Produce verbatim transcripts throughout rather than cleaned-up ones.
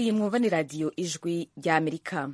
iyi mwumva ni radiyo ijwi ry'Amerika.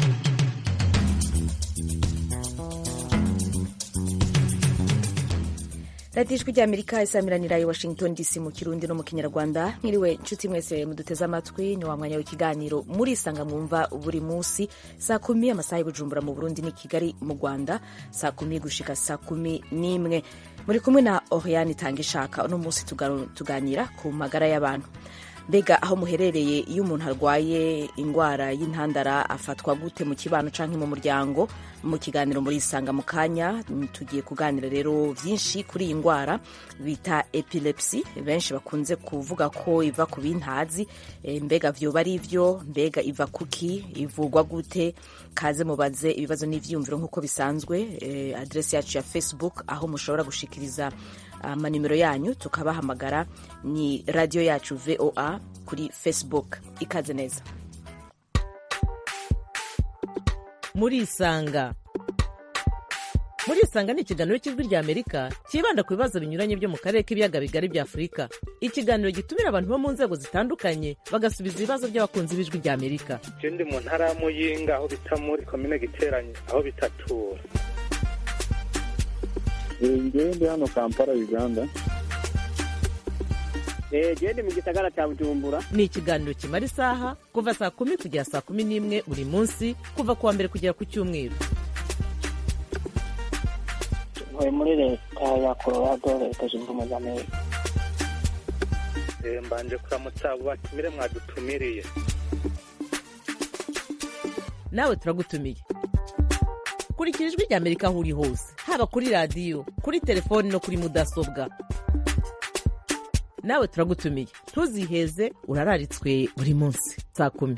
radiyo ijwi ry'Amerika isamiranira i Washington D C mu Kirundi no mu Kinyarwanda. Mwiriwe nshuti mwese muduteze amatwi, ni wa mwanya w'ikiganiro murisanga mwumva buri munsi saa kumi amasaha y'i Bujumbura mu Burundi ni Kigali mu Rwanda, saa kumi gushika saa kumi n'imwe. Muri kumwe na Oriane Tangishaka. Uno munsi tuganira ku magara y'abantu. Mbega aho muherereye, iyo umuntu arwaye ingwara y'intandara afatwa gute mu kibano canke mu muryango? Mu kiganiro muri isanga mu kanya tugiye kuganira rero vyinshi kuri iyi ngwara bita epilepsy, benshi bakunze kuvuga ko iva ku bintazi. E, mbega vyoba ari ivyo? Mbega iva kuki? Ivugwa gute? Kaze mubaze ibibazo n'ivyiyumviro nk'uko bisanzwe. E, adresi yacu ya Facebook aho mushobora gushikiriza amanimero yanyu tukabahamagara ni radio yacu V O A kuri Facebook. Ikaze neza. Murisanga. Murisanga ni ikiganiro cy'ijwi ry'Amerika kibanda ku bibazo binyuranye byo mu karere k'ibiyaga bigari bya Afurika. Ikiganiro gitumira abantu bo mu nzego zitandukanye bagasubiza ibibazo by'abakunzi b'ijwi ry'Amerika. Je ndi mu ntara ya Muyinga aho bita muri commune Giteranye aho bitatura. Ngewe ndi hano Kampala, Uganda. Eh, je ndi mu gisagara cya Bujumbura. Ni ikiganiro kimara isaha kuva saa kumi kugera saa kumi n'imwe buri munsi, kuva kuwa mbere kugera ku Cyumweru. Ntuye muri leta ya Colorado, leta zunze ubumwe za Amerika. Eh, mbanje kuramutsa abo batumire mwadutumiriye. Nawe turagutumiye. Kurikira ijwi ry'Amerika aho uri hose, haba kuri radiyo, kuri telefoni no kuri mudasobwa. Nawe turagutumiye, ntuziheze, urararitswe buri munsi saa kumi.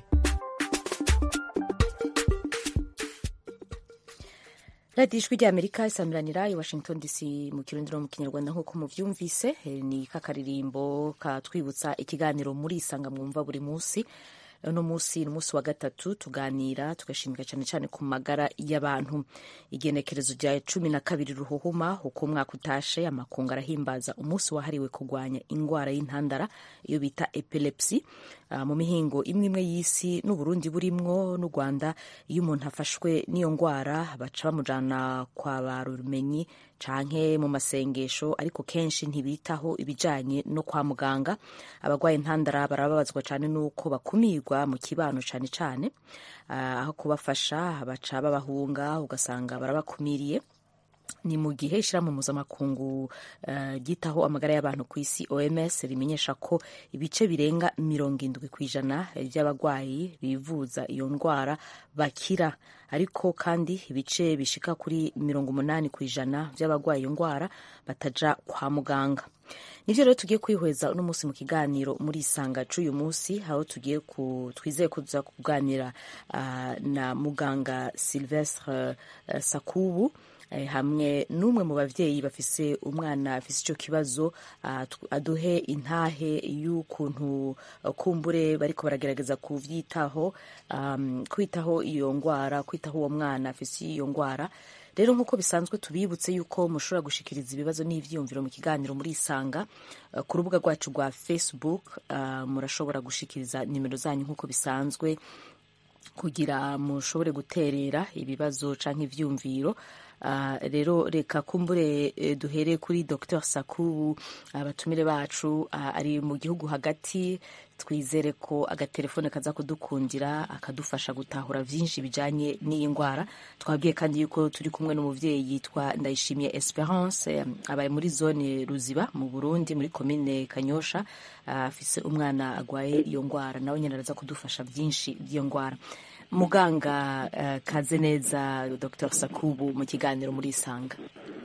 radiyo ijwi ry'Amerika isamiranira i Washington D C mu Kirundi no mu Kinyarwanda nk'uko muvyumvise. Ni kakaririmbo katwibutsa ikiganiro murisanga mwumva buri munsi. Uno munsi ni umunsi wa gatatu tuganira tugashimika cyane cyane ku magara y'abantu. Igenekerezo rya cumi na kabiri Ruhuhuma uko umwaka utashe, amakungu arahimbaza umunsi wahariwe kurwanya ingwara y'intandara iyo bita epilepsy. Uh, mu mihingo imwe imwe y'isi n'Uburundi burimwo n'u Rwanda, iyo umuntu afashwe n'iyo ngwara baca bamujana kwa barumenyi canke mu masengesho, ariko kenshi ntibitaho ibijanye no kwa muganga. Abagwaye intandara barababazwa cyane nuko bakumirwa mu kibano cyane cyane, uh, aho kubafasha baca babahunga, ugasanga barabakumiriye. Ni mu gihe ishirahamwe mpuzamakungu ryitaho uh, amagara y'abantu ku isi O M S rimenyesha ko ibice birenga mirongo indwi kw'ijana by'abagwayi bivuza iyo ndwara bakira, ariko kandi ibice bishika kuri mirongo umunani kw'ijana by'abagwayi iyo ndwara bataja kwa muganga. Nivyo rero tugiye kwihweza uno munsi mu kiganiro muri isanga c'uyu munsi, aho tugiye ku twizeye kuza kuganira uh, na muganga Sylvestre uh, Sakubu hamwe n'umwe mu bavyeyi bafise umwana afise ico kibazo, uh, aduhe intahe y'ukuntu uh, kumbure bariko baragerageza kuvyitaho, um, kwitaho iyo ngwara, kwitaho uwo mwana afise iyo ngwara. Rero nk'uko bisanzwe tubibutse yuko mushobora gushikiriza ibibazo n'ivyiyumviro mu kiganiro muri isanga uh, ku rubuga rwacu rwa Facebook. Uh, murashobora gushikiriza nimero zanyu nk'uko bisanzwe kugira mushobore guterera ibibazo canke ivyumviro. Uh, rero reka kumbure eh, duhere kuri Docteur Sakubu, abatumire uh, bacu uh, ari mu gihugu hagati. Twizere ko agatelefone kaza kudukundira akadufasha gutahura vyinshi bijanye n'iyi ngwara. Twabwiye kandi yuko turi kumwe n'umuvyeyi yitwa Ndayishimiye Esperance, um, abaye muri zone Ruziba mu Burundi muri commune Kanyosha, afise uh, umwana agwaye iyo ngwara, nawe nyene araza kudufasha vyinshi by'iyo ngwara. Muganga uh, kaze neza Docteur Sakubu mu kiganiro muri isanga.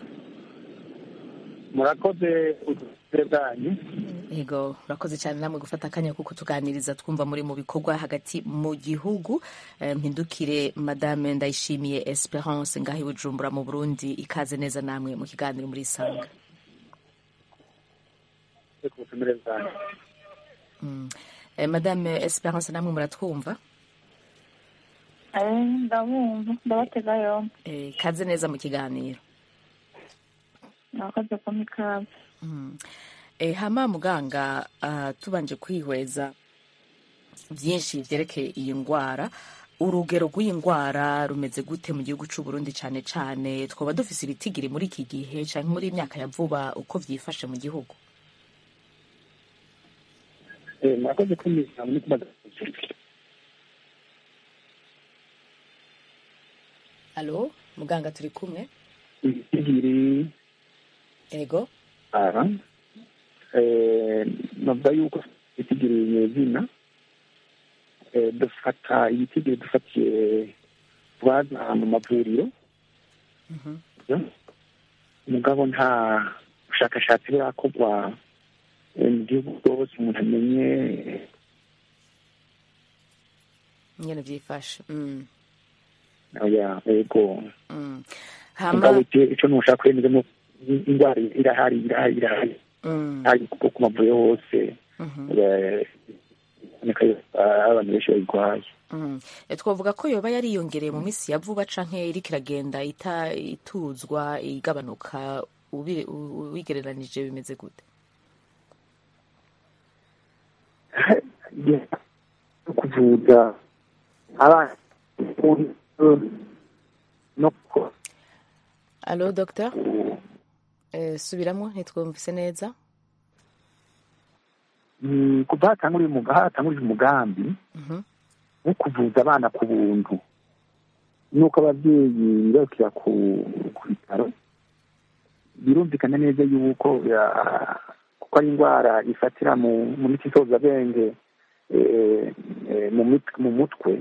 Murakoze utedanyi. Ego, urakoze cyane namwe gufata akanya kuko tuganiriza twumva muri mu bikorwa hagati mu gihugu. Mpindukire Madame Ndayishimiye Esperance ngahi Bujumbura mu Burundi, ikaze neza namwe mu kiganiro muri isanga. Mm. Eh, Madame Esperance namwe muratwumva? Eh, ndabumva, ndabatega yombi. Eh, kaze neza mu kiganiro. Nakaze ko mikaze. Mm. E, hama muganga uh, tubanje kwihweza byinshi byerekeye iyi ndwara. Urugero rw'iyi ndwara rumeze gute mu gihugu cy'u Burundi cyane cyane? Twaba dufise ibitigiri muri iki gihe cyangwa muri imyaka ya vuba uko byifashe mu gihugu? murakoze kumvira muri kubaza. Alo, muganga turi kumwe? Ibitigiri Ego. aha navuga yuko ibitigiri nyezina dufata ibitigiri dufatiye twaza mu mavuriro mugabo nta bushakashatsi burakorwa mu gihugu bwose umuntu amenye nyene byifashe. oya ego Hama mugabo icyo nushaka kwemeza mu indwara irahari irahari irahari hari ku mavuriro hose abantu benshi bayirwaye. twavuga ko yoba yariyongereye mu minsi ya vuba canke iriko iragenda ita ituzwa igabanuka ubigereranije bimeze gute? kuvuza abana no Alo docteur, eh subiramo ntitwumvise neza. kuva hatanguriye umugambi hatanguriye umugambi wo kuvuza abana ku buntu nuko ababyeyi bakira ku bitaro birumvikana neza yuko kuko ari indwara ifatira mu miti nsozabwenge mu mutwe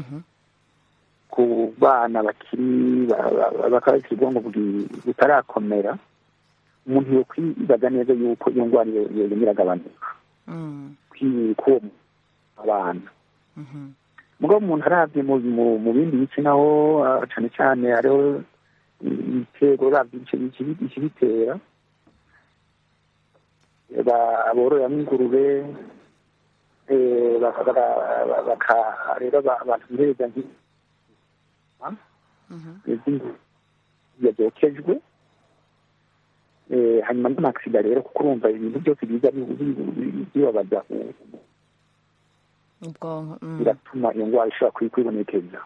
ku bana bakiri bakaba bafite ubwonko butarakomera, umuntu yo kwibaza neza yuko iyo ndwara yogenda iragabanuka k'uwo abana. mugabo umuntu aravye mu bindi bice naho cane cane hariho ibitego uravye ikibitera abororeramwo ingurube rero abantu bireza yabyokejwe hanyuma n'amaksida rero kuko urumva ibintu byose biza bibabaza ubwonko biratuma iyo ndwara ishobora kwibonekeza.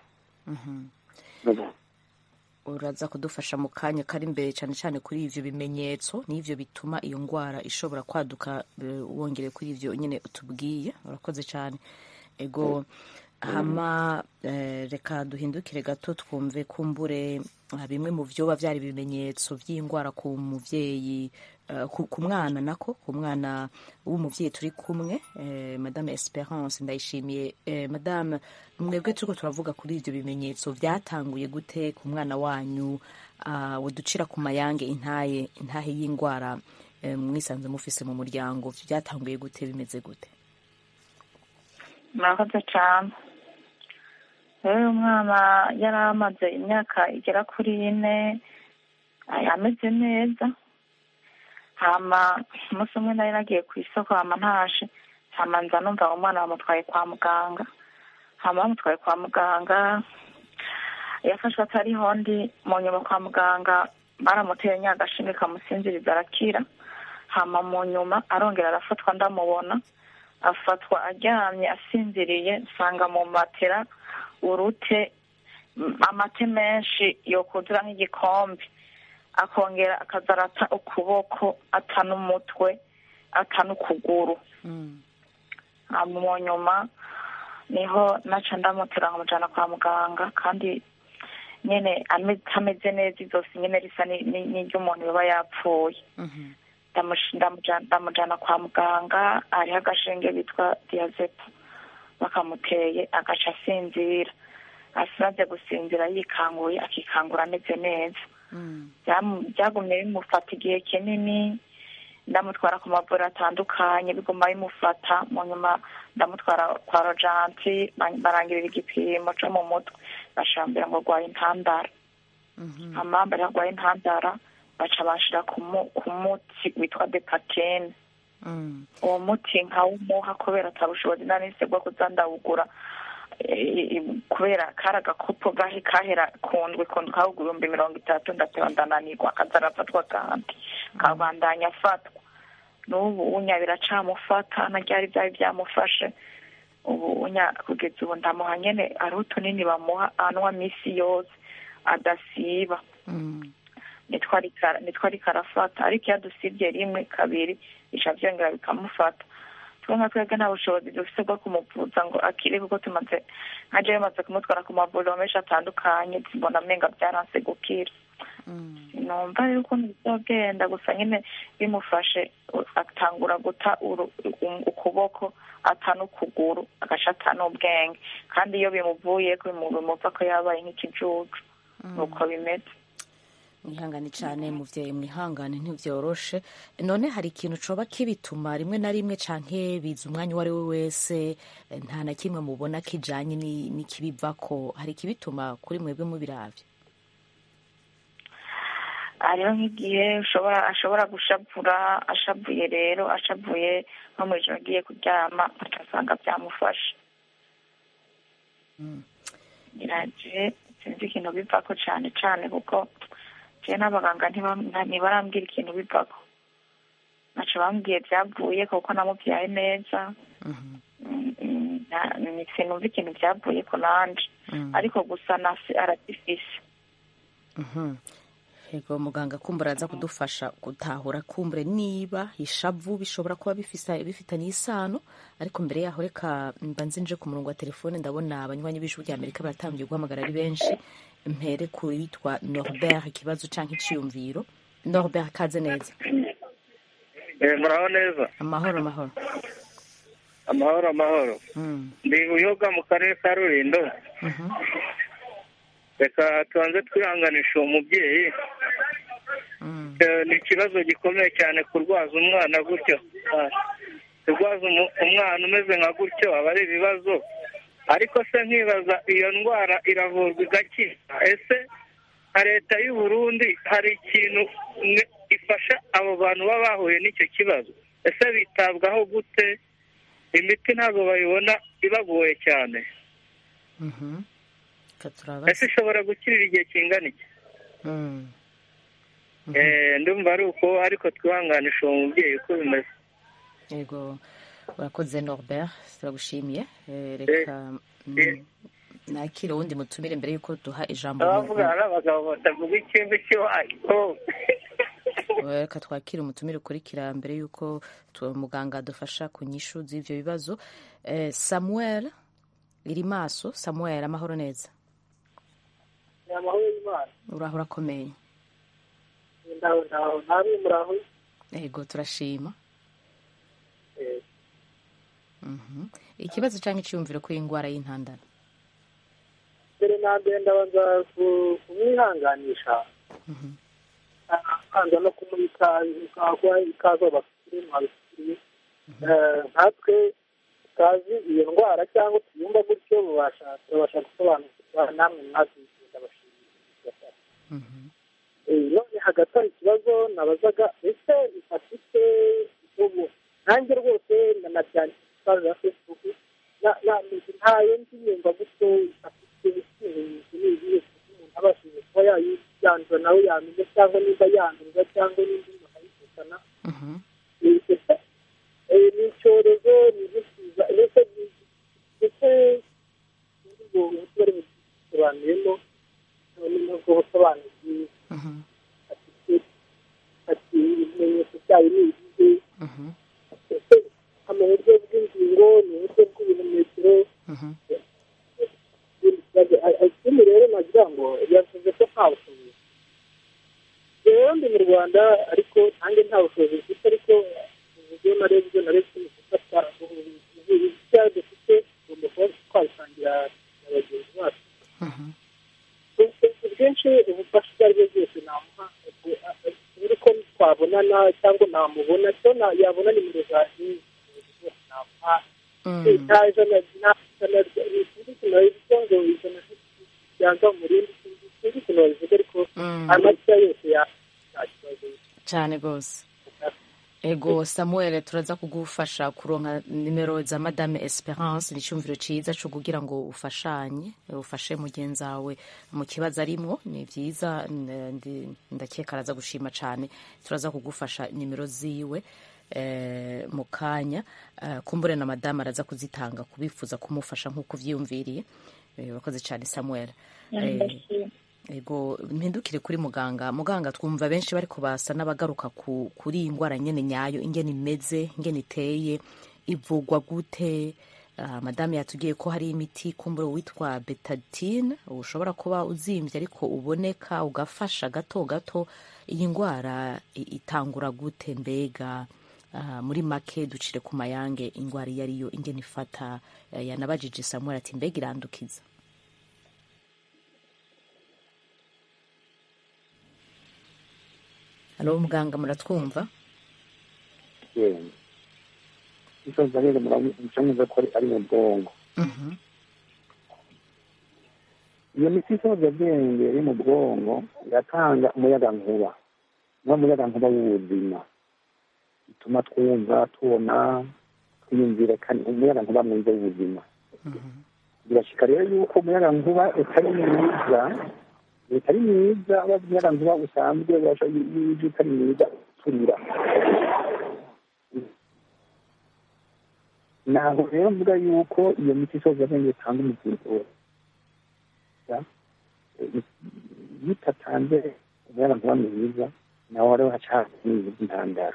uraza kudufasha mu kanya kari imbere cyane cyane kuri ivyo bimenyetso n'ivyo bituma iyo ndwara ishobora kwaduka, wongere kuri ivyo nyene utubwiye. urakoze cyane. Ego hama reka duhindukire gato twumve kumbure bimwe mu vyoba vyari ibimenyetso vy'indwara ku muvyeyi, ku mwana nako ku mwana w'umuvyeyi turi kumwe, Madame Esperance Ndayishimiye. Madame, mwebwe turiko turavuga kuri ivyo bimenyetso vyatanguye gute ku mwana wanyu? Woducira ku mayange intaye intahe y'indwara mwisanze mufise mu muryango, vyatanguye gute, bimeze gute? murakoze cyane. rero umwana yari amaze imyaka igera kuri ine ameze neza, hama umunsi umwe nari nagiye ku isoko hama ntaje, hama nza numva umwana bamutwaye kwa muganga, hama bamutwaye kwa muganga yafashwe atariho ndi, mu nyuma kwa muganga baramuteye nyagashinge kamusinziriza arakira, hama mu nyuma arongera arafatwa ndamubona, afatwa aryamye asinziriye, nsanga mu matera urute amate menshi yokuzura nk'igikombe, akongera akazarata ukuboko ata n'umutwe ata n'ukuguru. mu nyuma niho naca ndamutera nkamujana kwa muganga, kandi nyene ameze neza, izosi nyene risa n'iry'umuntu yoba yapfuye. ndamujana kwa muganga, hariho agashinge bitwa diazepo bakamuteye agaca asinzira, asimaze gusinzira yikanguye akikangura ameze neza. byagumye bimufata igihe kinini, ndamutwara ku mavuriro atandukanye biguma bimufata, mu nyuma ndamutwara kwa rojanti barangirira igipimo co mu mutwe, bashambira ngo arwaye intandara. amambara arwaye intandara baca bashira ku muti witwa depatene. uwo muti nkawumuha kubera atabushobozi nanise bwo kuzandawugura, kubera kari agakopo gahe kahera kundwi kundwi kawugura ibihumbi mirongo itatu, ndateba ndananirwa, akaza arafatwa kandi kabandanya afatwa. n'ubu unya biracamufata, na ryari byari byamufashe ubu kugeza ubu ndamuha nyine hariho utunini bamuha anywa minsi yose adasiba nitwo ariko arafata, ariko iyo adusibye rimwe kabiri bica byongera bikamufata. twe nka twebwe nta bushobozi dufite bwo kumuvuza ngo akire, kuko tumaze nka jewe maze kumutwara ku mavuriro menshi atandukanye, mbona amenga byaranse gukira. numva rero ukuntu bizogenda, gusa nyine bimufashe atangura guta ukuboko ata n'ukuguru agaca ata n'ubwenge, kandi iyo bimuvuyeko bimuva ko yabaye nk'ikijuju. nuko bimeze. mwihangane cyane muvyeyi, mwihangane ntivyoroshe. none hari ikintu coba kibituma rimwe na rimwe canke biza umwanya uwo ari we wese nta na kimwe mubona kijanye n'ikibivako? hari ikibituma kuri mwebwe mubiravye? hariho nk'igihe ushobora ashobora gushavura, ashavuye rero ashavuye nko mu ijoro agiye kuryama ugasanga byamufashe. iraje sinzi ikintu bivako cane cane, kuko je n'abaganga ntibarambwira ikintu bivako, naco bambwiye vyavuye kuko namuvyaye neza. sinumva ikintu vyavuyeko nanje, ariko gusa nasi aragifise. Ego muganga kumbura aza kudufasha gutahura kumbure niba ishavu bishobora kuba bifisa bifitanye isano, ariko mbere yaho reka mba nzinje ku murongo wa telefone. ndabona abanywanyi b'ijwi rya Amerika baratangiye guhamagara ari benshi. mpere ku yitwa Norbert, ikibazo canke iciyumviro. Norbert, kaze neza. Eh, muraho neza. Amahoro amahoro. Amahoro amahoro. Ndi Buyoga mu karere ka Rulindo. Reka tubanze twihanganisha uwo mubyeyi. Ni ikibazo gikomeye cyane kurwaza umwana gutyo. Kurwaza umwana umeze nka gutyo aba ari ibibazo. Ariko se nkibaza, iyo ndwara iravurwa igakira? Ese leta y'u Burundi hari ikintu ifasha abo bantu baba bahuye n'icyo kibazo? Ese bitabwaho gute? Imiti ntabwo bayibona, ibagoye cyane. Ese ishobora gukirira igihe kingana iki? Ndumva ari uko, ariko twihanganisha uwo mubyeyi uko bimeze. Yego, urakoze Norbert, turagushimiye. Reka nakira uwundi mutumire mbere yuko duha ijambo. Abavuga ari abagabo batavuga ikintu cy'iwayo. Reka twakire umutumire ukurikira mbere yuko muganga adufasha ku nyishu z'ivyo bibazo. Samuel iri maso. Samuel, amahoro neza? Amahoro y'Imana. Uraho urakomeye? Ndaho ndaho, nabi muraho? Yego, turashima. Ikibazo canke iciyumviro kuri ingwara y'intandara? Mbere na mbere ndabanza kumwihanganisha, kwanza no kumurika ikazo bakiri mwabikiriye. Nkatwe tutazi iyo ndwara cyangwa tuyumva gutyo, turabasha gusobanukirwa, namwe mwazizi ndabashimira. None hagati hari ikibazo nabazaga, ese ifasite ubu nanjye rwose nanabyandika na Facebook, ntayo nzi yumva gutyo ifasite ikimenyetso n'ibihe umuntu abashije kuba yayandura nawe yamenya, cyangwa niba yandurwa cyangwa n'indi umuntu ayifitana. Ni icyorezo, ni igisiza, ndetse ndetse ubwo bari busobanuyemo n'ubwo busobanuzi ati ibimenyetso byayo ni ibihe, mu buryo bw'ingingo, ni uburyo bw'ubuhumekero. Ikindi rero nagira ngo yavuze ko nta bushobozi. Rero ndi mu Rwanda, ariko nanjye nta bushobozi mfite, ariko uburyo narebye narebye gufata ibyaha dufite tugomba kuba twabisangira na bagenzi bacu. Ubwinshi ubufasha ubwo ari bwo bwose namuha, buri ko twabonana cyangwa namubona, cyo yabona nimero zanjye namuha. Nta ijana ijana sinzi ukuntu babivuga ngo ijana cyangwa umurindi, sinzi ukuntu babivuga, ariko amasaha yose nta kibazo cyane rwose. Ego Samuel, turaza kugufasha kuronka nimero za Madame Esperance. Ni cyumviro ciza cyo kugira ngo ufashanye ufashe mugenzi wawe mu kibazo arimo. Ni byiza, ndakeka araza gushima cyane. Turaza kugufasha nimero ziwe. mu kanya kumbure na madamu araza kuzitanga kubifuza kumufasha nk'uko vyiyumviriye. Urakoze cyane Samuel. Ego mpindukire kuri muganga. Muganga, twumva benshi bariko basa n'abagaruka kuri iyi ndwara nyene nyayo, ingene imeze, ingene iteye, ivugwa gute? Uh, madamu yatubwiye ko hari imiti kumbure witwa betadine ushobora kuba uzimvye ariko uboneka ugafasha gato gato. Iyi ndwara itangura gute mbega? Uh, muri make ducire ku mayange indwara iyo ariyo, ingene ifata. Uh, yanabajije Samuel ati mbega irandukiza? Halo muganga, muratwumva? Yeah. Isoza rero muramuca ko ari mu bwongo. Iyo miti isoza byenge iri mu bwongo iratanga umuyaga nkuba, no umuyaga nkuba w'ubuzima, ituma twumva, tubona, twiyumvira, kandi umuyaga nkuba mwiza w'ubuzima. Birashika rero yuko umuyaga nkuba utari mwiza, utari mwiza, umuyaga nkuba usanzwe utari mwiza turira. Naho rero mvuga yuko iyo miti isoza byenge itanga umuzingo. Bitatanze umuyaga nkuba mwiza, naho rero haca intandara.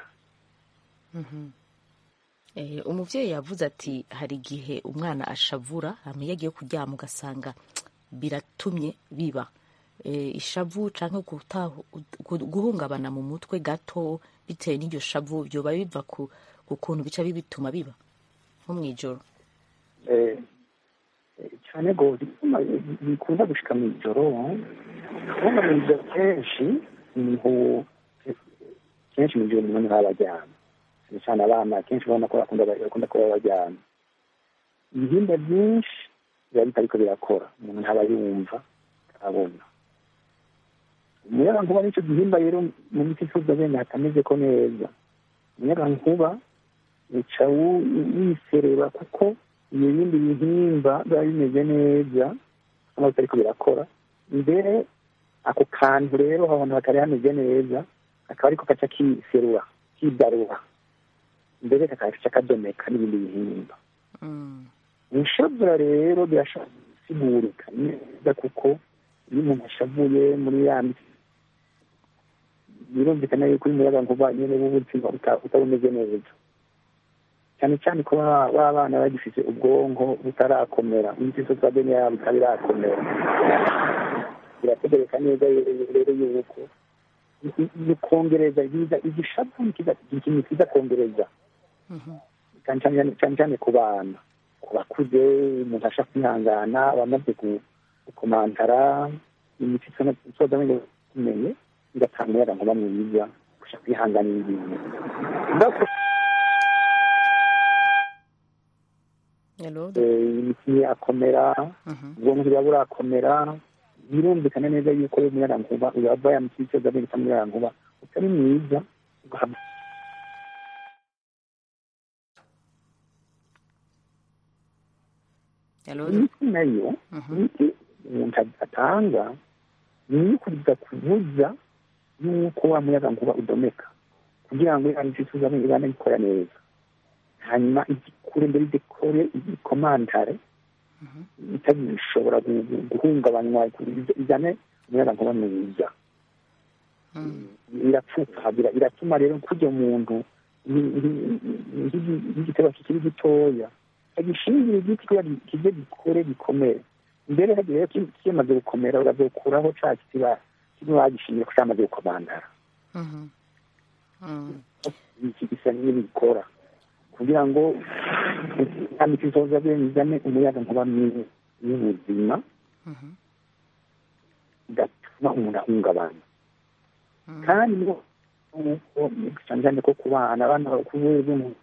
Umuvyeyi yavuze ati hari igihe umwana ashavura hama yagiye kuryama ugasanga biratumye biba ishavu canke guhungabana mu mutwe gato bitewe n'iryo shavu, byoba biva ku kuntu bica bibituma biba nko mw'ijoro. Cyane go bikunda gushika mw'ijoro, kubona mw'ijoro kenshi niho kenshi mw'ijoro umuntu ntaba aryama, cyane abana kenshi ubona ko bakunda kuba baryama. Ibihimba byinshi biba bitariko birakora, umuntu ntaba yumva abona. Umuyaga nkuba nicyo gihimba rero mu miti isoza bene hatameze ko neza. Umuyaga nkuba uca wisereba kuko iyo bindi bihimba biba bimeze neza ntabwo bitariko birakora. Mbere ako kantu rero ahantu hatari hameze neza akaba ariko gaca kiserura, kidarura, mbere kakaca kadomeka n'ibindi bihimba. Ishavura rero birashobora gusigurika neza kuko iyo umuntu ashavuye muri ya miti birumvikana yuko umuyaga nkuba nyene w'ubuzima utabumeze neza, cyane cyane ko b'abana bagifise ubwonko butarakomera, imiti isoza bene yabo itabirakomera. Birategereka neza rero yuko bikongereza igishavu ikintu kiza kongereza, cyane cyane ku bana, ku bakuze umuntu ashaka kwihangana, abamaze gukomantara imiti isoza bene kumenye igatanga umuyaga nkuba mwiza gushaka kwihanganira ibintu. Imiti akomera, ubwonko buba burakomera, birumvikana neza yuko umuyaga nkuba uyava ya miti isoza bene cyangwa umuyaga nkuba utari mwiza. Imiti nayo imiti umuntu atanga ni ukuza kubuza yuko wa muyaga nkuba udomeka, kugira ngo ya miti isoza bene ibane ikora neza, hanyuma igikure mbere idekore igikomantare itagishobora guhungabanywa, izane umuyaga nkuba mwiza. Irapfuka, iratuma rero kurya umuntu nk'igitebo kikiri gitoya agishingira igiti kugira kize gikore gikomere. Mbere hagiye rero kimaze gukomera urazokuraho ca kiti kimwe bagishingira ko cyamaze gukomandara. Iki gisa n'ibikora kugira ngo amiti isoza bene izane umuyaga nkuba mwiza y'ubuzima, igatuma umuntu ahungabana. Kandi cyane cyane ko ku bana abana bakuze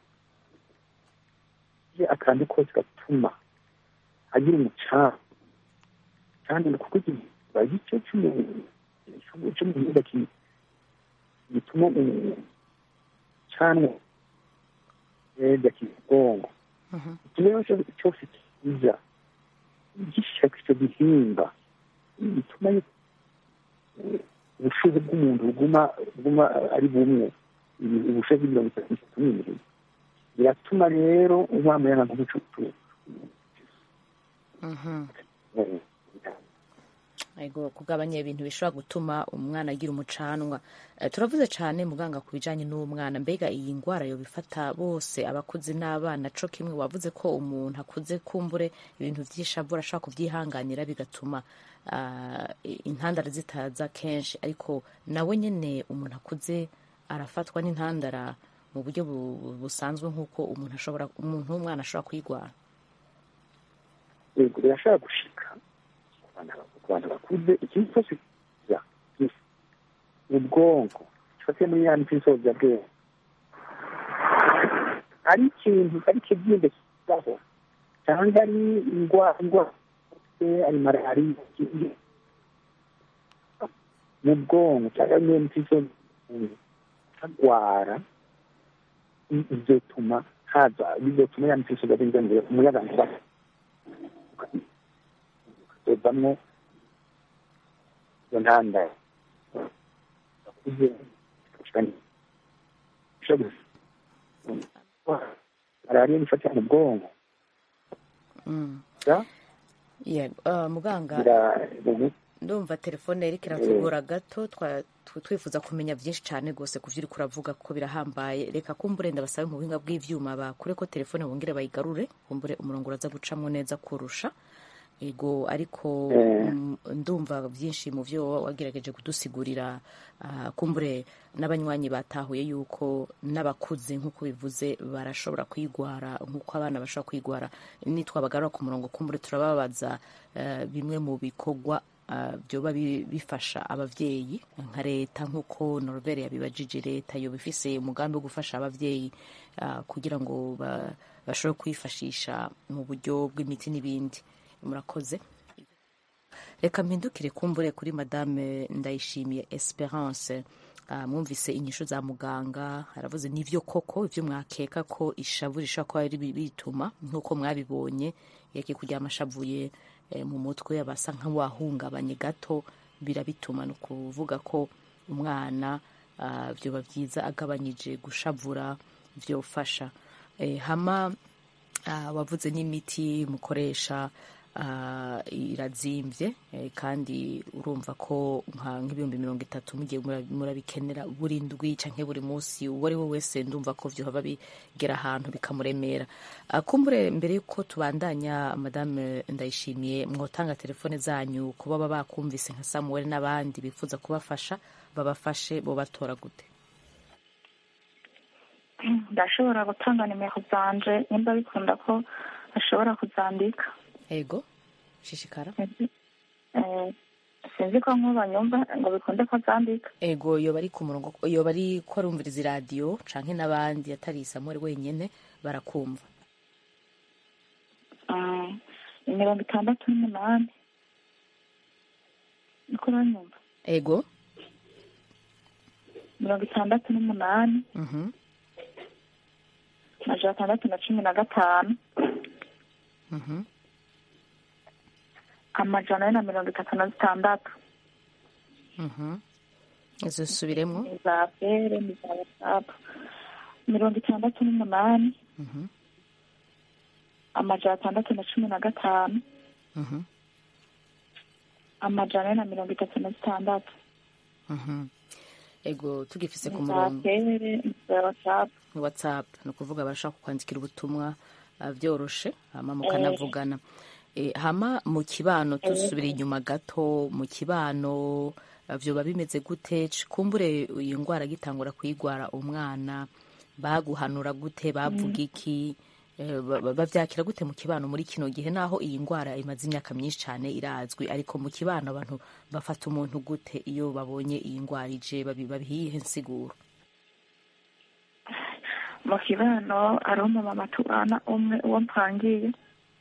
akantu kose gatuma agira umucanga, kandi kuko igice cy'umuyaga gituma umucanwa neza kibongo. Ikirero cyose kiza gishaka icyo gihimba bituma ubushobozi bw'umuntu buguma buguma ari bumwe, ubushe bw'imirongo itatu n'itatu n'ibiri biratuma rero uba muyanga nk'umucucu ego kugabanya ibintu bishobora gutuma umwana agira umucanwa. Turavuze cyane muganga ku bijyanye n'umwana, mbega iyi ndwara yo bifata bose abakuze n'abana co kimwe? Wavuze ko umuntu akuze kumbure ibintu by'ishavu ashobora kubyihanganira bigatuma intandara zitaza kenshi, ariko nawe nyine umuntu akuze arafatwa n'intandara mu buryo busanzwe nk'uko umuntu ashobora umuntu w'umwana ashobora kuyirwara? yego birashobora gushika ku bantu bakuze. ikintu cyose ubwonko gifatiye muri ya miti isoza bwenge ari ikintu ari ikibyimbe kibaho cyangwa ari indwara indwara ari malariya mu bwonko cyangwa muri miti isoza agwara bizotuma haza bizotuma ya miti isoza bwenge umuyaga nkuba ukazovamwo iyo ntandaro malariya nifatira mu bwonko. Muganga ndumva telefone yariko iratugora gato, twifuza kumenya byinshi cyane rwose ku byo uri kuravuga kuko birahambaye. Reka kumbure ndabasabe mu buhinga bw'ivyuma bakure ko telefone bongere bayigarure, kumbure umurongo uraza gucamwo neza kurusha ego, ariko ndumva byinshi mu byo wagerageje kudusigurira. Kumbure n'abanywanyi batahuye yuko n'abakuze nk'uko bivuze barashobora kwigwara nk'uko abana bashobora kwigwara. Nitwabagarura ku murongo kumbure turababaza bimwe mu bikorwa byoba bifasha abavyeyi nka leta, nk'uko Norbert yabibajije. Leta yo bifise umugambi wo gufasha abavyeyi kugira ngo bashobore kwifashisha mu buryo bw'imiti n'ibindi. Murakoze. Reka mpindukire kumbure kuri Madame Ndayishimiye Esperance. Uh, mwumvise inyishu za muganga, aravuze n'ivyo koko ivyo mwakeka ko ishavu rishobora kuba bituma nk'uko mwabibonye yake kuryama ashavuye eh, mu mutwe abasa nk'uwahungabanye gato birabituma. no kuvuga ko umwana uh, vyoba vyiza agabanyije gushavura vyofasha. Eh, hama uh, wavuze n'imiti mukoresha Uh, irazimvye eh, kandi urumva ko nk'ibihumbi mirongo itatu mugiye murabikenera buri ndwi canke buri munsi. uwo ari we wese ndumva ko vyohaba bigera ahantu bikamuremera. Uh, kumbure mbere yuko tubandanya, Madame Ndayishimiye, mwotanga telefone zanyu kuba baba bakumvise nka Samuel n'abandi bifuza kubafasha, babafashe bo batora gute? Ndashobora gutanga nimero zanje nimba bikunda ko ashobora kuzandika. Ego, shishikara. Eh, sinzi ko nkuba nyumva ngo bikunde ko zandika. Ego, yo bari ku murongo, yo bari ko arumviriza radio canke n'abandi atari Samuel wenyene barakumva. Ah, mirongo itandatu n'umunani. Niko uranyumva? Ego. Mirongo itandatu n'umunani. Mhm. Majana atandatu na cumi na gatanu. Mhm. Amajana ane na mirongo itatu na zitandatu. Mhm. Izo subiremwo. Za fere ni za WhatsApp. Mirongo itandatu n'umunani. Mhm. Amajana atandatu na cumi na gatanu. Mhm. Amajana ane na mirongo itatu na zitandatu. Mhm. Ego, tugifise ku murongo. Za fere ni za WhatsApp. WhatsApp no kuvuga barashaka kwandikira ubutumwa vyoroshe hama mukanavugana. E, hama mu kibano tusubira inyuma gato, mu kibano vyoba bimeze gute? Kumbure iyi ngwara gitangura kuyigwara umwana baguhanura gute, bavuga iki, e, bavyakira gute mu kibano muri kino gihe naho iyi ngwara imaze imyaka myinshi cyane irazwi, ariko mu kibano abantu bafata umuntu gute iyo babonye iyi ngwara ije, babihihe nsiguro? Mu kibano ari umumama tubana umwe uwo mpangiye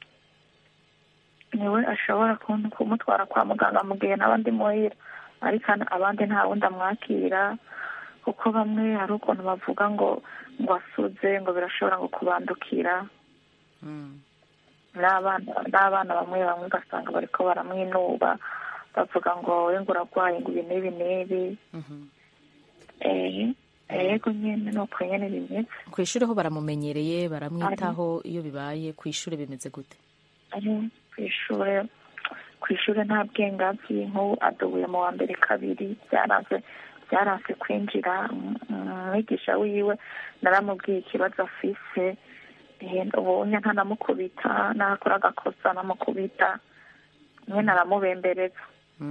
niwe ashobora kumutwara kwa muganga mu gihe n'abandi muhira, ariko abandi nta wundi amwakira kuko bamwe hari ukuntu bavuga ngo ngo asuze ngo birashobora ngo kubandukira. n'abana bamwe bamwe ugasanga bariko baramwinuba bavuga ngo we ngo uragwaye ngo ibi n'ibi n'ibi. yego nyine ni uko nyine bimeze. ku ishuri ho baramumenyereye baramwitaho iyo bibaye ku ishuri bimeze gute? ari ku ishuri ku ishuri nta bwenge azi, nk'ubu adubuye mu wa mbere kabiri byaranze byaranze kwinjira. Umwigisha wiwe naramubwiye ikibazo afise, ubonye ntanamukubita, nakora agakosa namukubita nyine aramubembereza.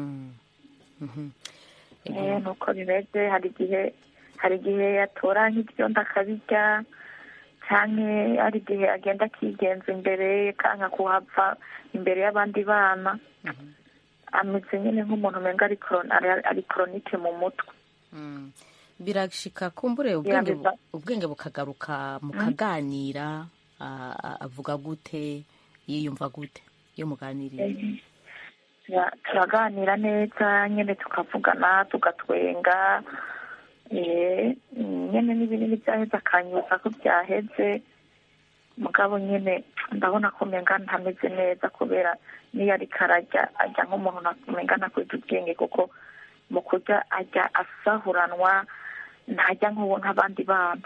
nuko bimeze. hari igihe hari igihe yatora nk'ibyondo akabirya, cyane hari igihe agenda akigenza imbere kanka kuhava imbere y'abandi bana. ameze nyine nk'umuntu umenga ari koronike mu mutwe. birashika kumbure ubwenge ubwenge bukagaruka mukaganira. avuga gute, yiyumva gute iyo muganiriye? turaganira neza nyine tukavugana tugatwenga, nyine n'ibinini byaheze akanyuza ko byaheze. mugabo nyine ndabona ko umenga ntameze neza, kubera niyo ariko arajya ajya nk'umuntu umenga ntakwita ubwenge, kuko mu kurya ajya asahuranwa, ntajya nk'abandi bana.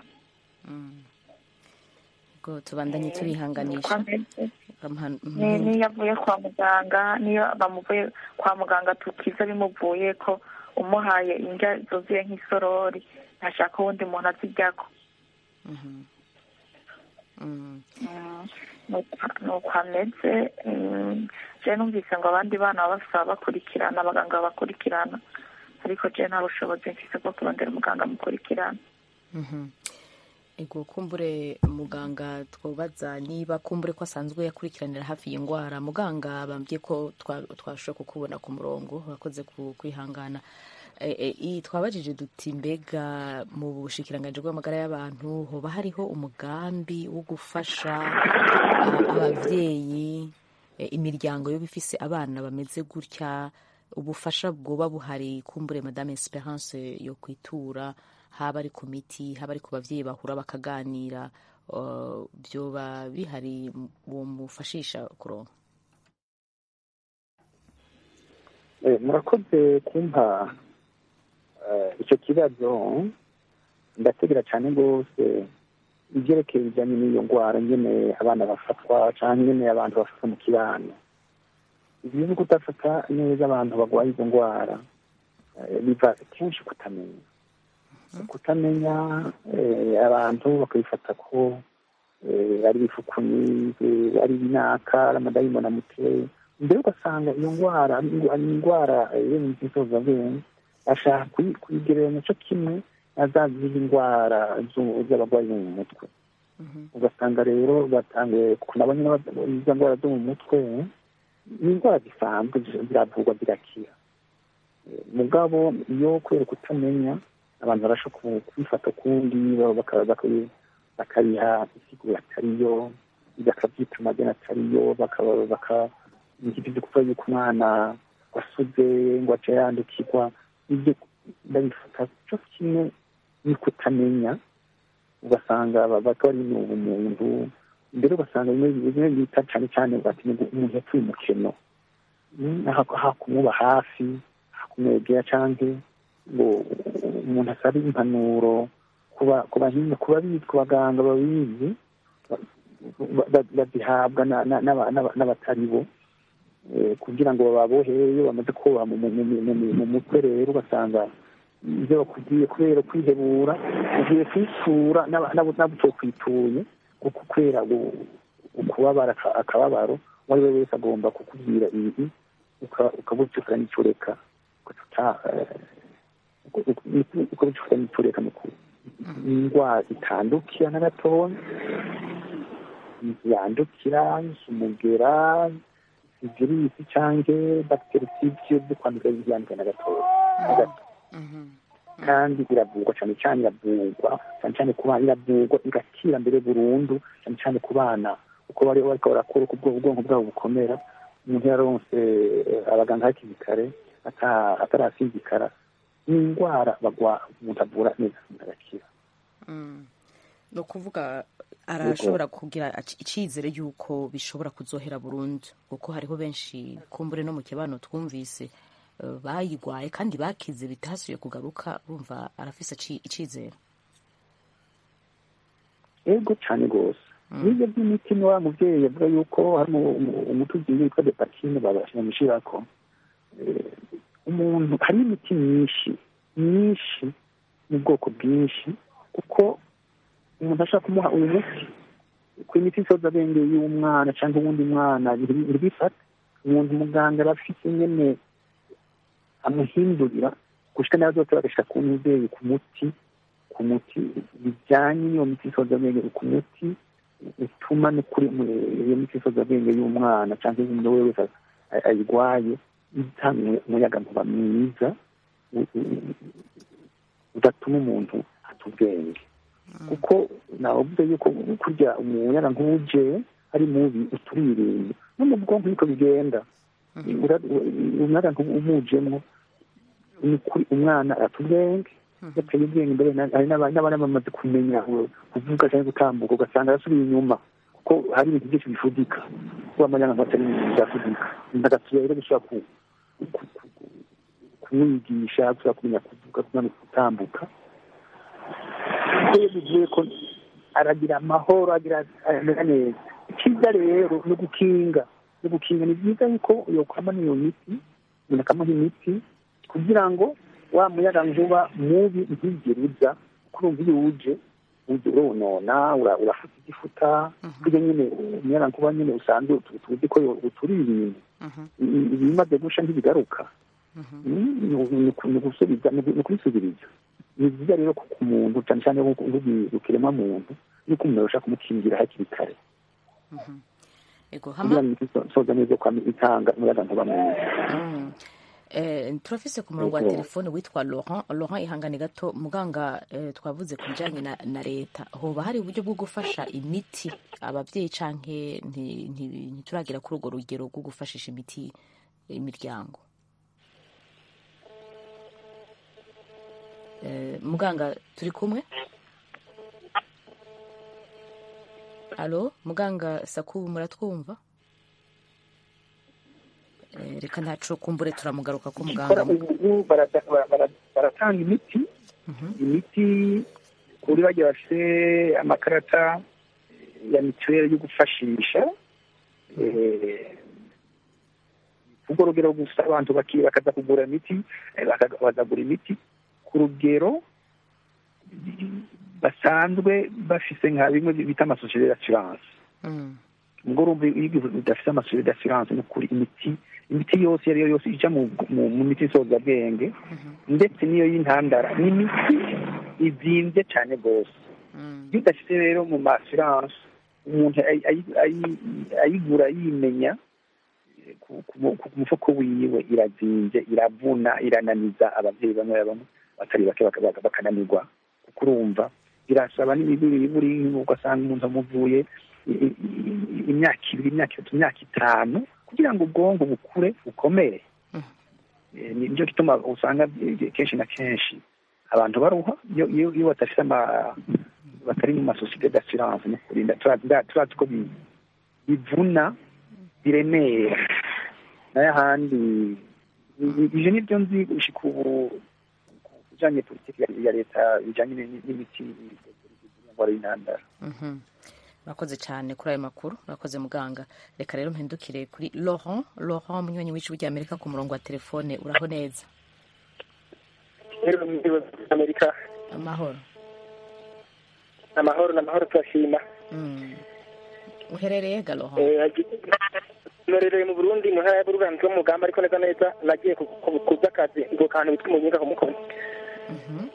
ubwo tubandanye turihanganisha. niyo avuye kwa muganga, niyo bamuvuye kwa muganga tukiza bimuvuye ko umuhaye indya zuzuye nk'isorori ntashaka uwundi muntu azijyako. nuko ameze. je numvise ngo abandi bana baba basaba bakurikirana, abaganga babakurikirana, ariko je nta bushobozi mfise bwo kurondera umuganga mukurikirana. ego kumbure muganga twobaza niba kumbure ko asanzwe yakurikiranira hafi y'indwara. muganga bambwiye ko twashobora kukubona ku murongo, wakoze kwihangana. twabajije duti mbega mu bushikiranganji bw'amagara y'abantu hoba hariho umugambi wo gufasha ababyeyi, imiryango yo bifise abana bameze gutya, ubufasha bwoba buhari kumbure Madame Esperance yo kwitura, haba ari ku miti, haba ari ku bavyeyi bahura bakaganira, byoba bihari uwo mufashisha kuronka? murakoze kumpa icyo kibazo. ndategera cyane rwose ibyerekeye bijyanye n'iyo ndwara, nyine abana bafatwa cyangwa nyine abantu bafatwa mu kibano. ibyo ni kudafata neza abantu barwaye izo ndwara, biva kenshi kutamenya kutamenya abantu bakabifata ko ari ibifukuni, ari ibinaka, ari amadayimoni amuteye. mbere ugasanga iyo ndwara ari indwara yo mu gisozabwenge, ashaka kuyigereranya cyo kimwe na za zindi ndwara z'abarwayi bo mu mutwe. ugasanga rero batangiye nabo nyine izo ndwara zo mu mutwe ni indwara zisanzwe ziravurwa zirakira. mugabo iyo kubera kutamenya abantu barashobora kubifata ukundi, bakabiha isiguro atariyo, bakabyita amazina atariyo, bakabikitiza kuvuga yuko umwana wasuze ngo ace yandukirwa. ibyo ndabifata cyo kimwe ni kutamenya. ugasanga bakaba ari ubumuntu, mbere ugasanga bimwe bita cyane cyane bati umuntu yapfuye umukino, hakumuba hafi, hakumwegera, cyangwa ngo umuntu asabe impanuro ku bahinga, ku babizi, ku baganga babizi, bazihabwa n'abatari bo, kugira ngo baboheye iyo bamaze kuba mu mutwe. rero ugasanga ibyo bakubwiye kubera kwihebura, ugiye kwisura n'abo kwituye, kuko kubera ukubabara akababaro, uwo ari we wese agomba kukubwira ibi ukabucukura n'icureka, ukabucukura n'icureka. indwara itandukira na gatoya, yandukira umugera, virusi cyangwa bagiteri z'ibyo byo kwandura byandukira na gatoya. kandi iravurwa cyane cyane, iravurwa cyane cyane ku bana, iravurwa igakira mbere burundu, cyane cyane ku bana uko bari bariko barakura, uko ubwonko bwabo bukomera. umuntu yaronse abaganga hakiri kare atarasinzikara, ni indwara bagwa umuntu avura neza agakira. ni ukuvuga arashobora kugira icyizere y'uko bishobora kuzohera burundu, kuko hariho benshi kumbure no mu kibano twumvise bayigwaye kandi bakize bitasuye kugaruka, bumva arafise icyizere. ego cyane rwose n'ibyo by'imiti ni wa mubyeyi yavuga yuko hari umuti ugiye witwa depakine babashyirako umuntu hari imiti myinshi myinshi mu bwoko bwinshi kuko umuntu ashaka kumuha uyu muti ku imiti isoza abenge y'umwana cyangwa uwundi mwana ntibifate umuntu muganga aba afite nyine amuhindurira gushika nayo zose bagashyira ku mubyeyi ku muti ku muti bijyanye n'iyo miti isoza abenge ku muti utuma n'ukuri iyo miti isoza abenge y'umwana cyangwa umuntu we wese ayirwaye itanga umuyagankuba mwiza udatuma umuntu ata ubwenge kuko navuze yuko kurya umuyagankuba uje ari mubi uturirinda no mu bwonko niko bigenda umuyagankuba umujemo umwana ata ubwenge yateye ubwenge imbere hari n'abana bamaze kumenya kuvuga cyangwa gutambuka ugasanga arasubiye inyuma kuko hari ibintu byinshi bifudika kuba amayagankuba atari ibintu byafudika ndagasubira rero gushobora kumwigisha gushobora kumenya kuvuga kumenya gutambuka kuko iyo bivuye ko aragira amahoro agira amera neza icyiza rero no gukinga no gukinga ni byiza yuko yokwama n'iyo miti umuntu akamuha imiti kugira ngo wa muyagankuba mubi ntigire uza kuko urumva iyo uje uje uronona urafuta igifuta kugira nyine umuyagankuba nyine usanzwe tuzi ko uturi ibintu ibimaze gusha ntibigaruka ni gusubiza ni kubisubiriza ni byiza rero ku muntu cyane cyane ukirema muntu yuko umuntu arashaka kumukingira hakiri kare soza neza kwa itanga umuyagankuba mwiza turafise ku murongo wa telefone witwa Laurent Laurent ihangane gato muganga twavuze ku bijyanye na leta hoba hari uburyo bwo gufasha imiti ababyeyi canke ntituragira kuri urwo rugero rwo gufashisha imiti imiryango muganga turi kumwe alo muganga Sakubu muratwumva reka ntacu kumbure turamugaruka ko muganga baratanga imiti imiti kuri bagiye bafite amakarata ya mituweli yo gufashisha ubwo rugero gusa abantu bakaza kugura imiti bakagura imiti ku rugero basanzwe bafise nka bimwe bita amasosiyete d'assurance ubwo urumva iyo udafite amasosiyete d'assurance ni ukuri imiti imiti yose iyo ari yo yose ijya mu miti isoza bwenge ndetse n'iyo y'intandara ni imiti izimbye cyane rwose iyo udafite rero mu ma-assurance umuntu ayigura yimenya ku mufuko wiwe irazimbye iravuna irananiza ababyeyi bamwe bamwe batari bake bakananirwa kuko urumva birasaba n'ibibiri buri ugasanga umuntu amuvuye imyaka ibiri imyaka itatu imyaka itanu kugira ngo ubwonko bukure bukomere nibyo gituma usanga kenshi na kenshi abantu baruha iyo batafite batari mu masosiyete d'assurance no kurinda turazi ko bivuna biremera nayo ahandi ivyo nivyo nzi gushika ubu kujanye politiki ya leta bijanye n'imiti y'indwara y'intandara. Murakoze cyane kuri ayo makuru murakoze muganga. Reka rero mpindukire kuri Laurent Laurent munywanyi w'ijwi rya Amerika ku murongo wa telefone. Uraho neza? Amerika amahoro amahoro n'amahoro turashima. Uherereye ga Laurent? Norereye mu Burundi mu ntara ya Burugamba cyo mugamba ariko neza neza nagiye kuza akazi ngo kantu bitwa umunyinga ku mukono. Mhm.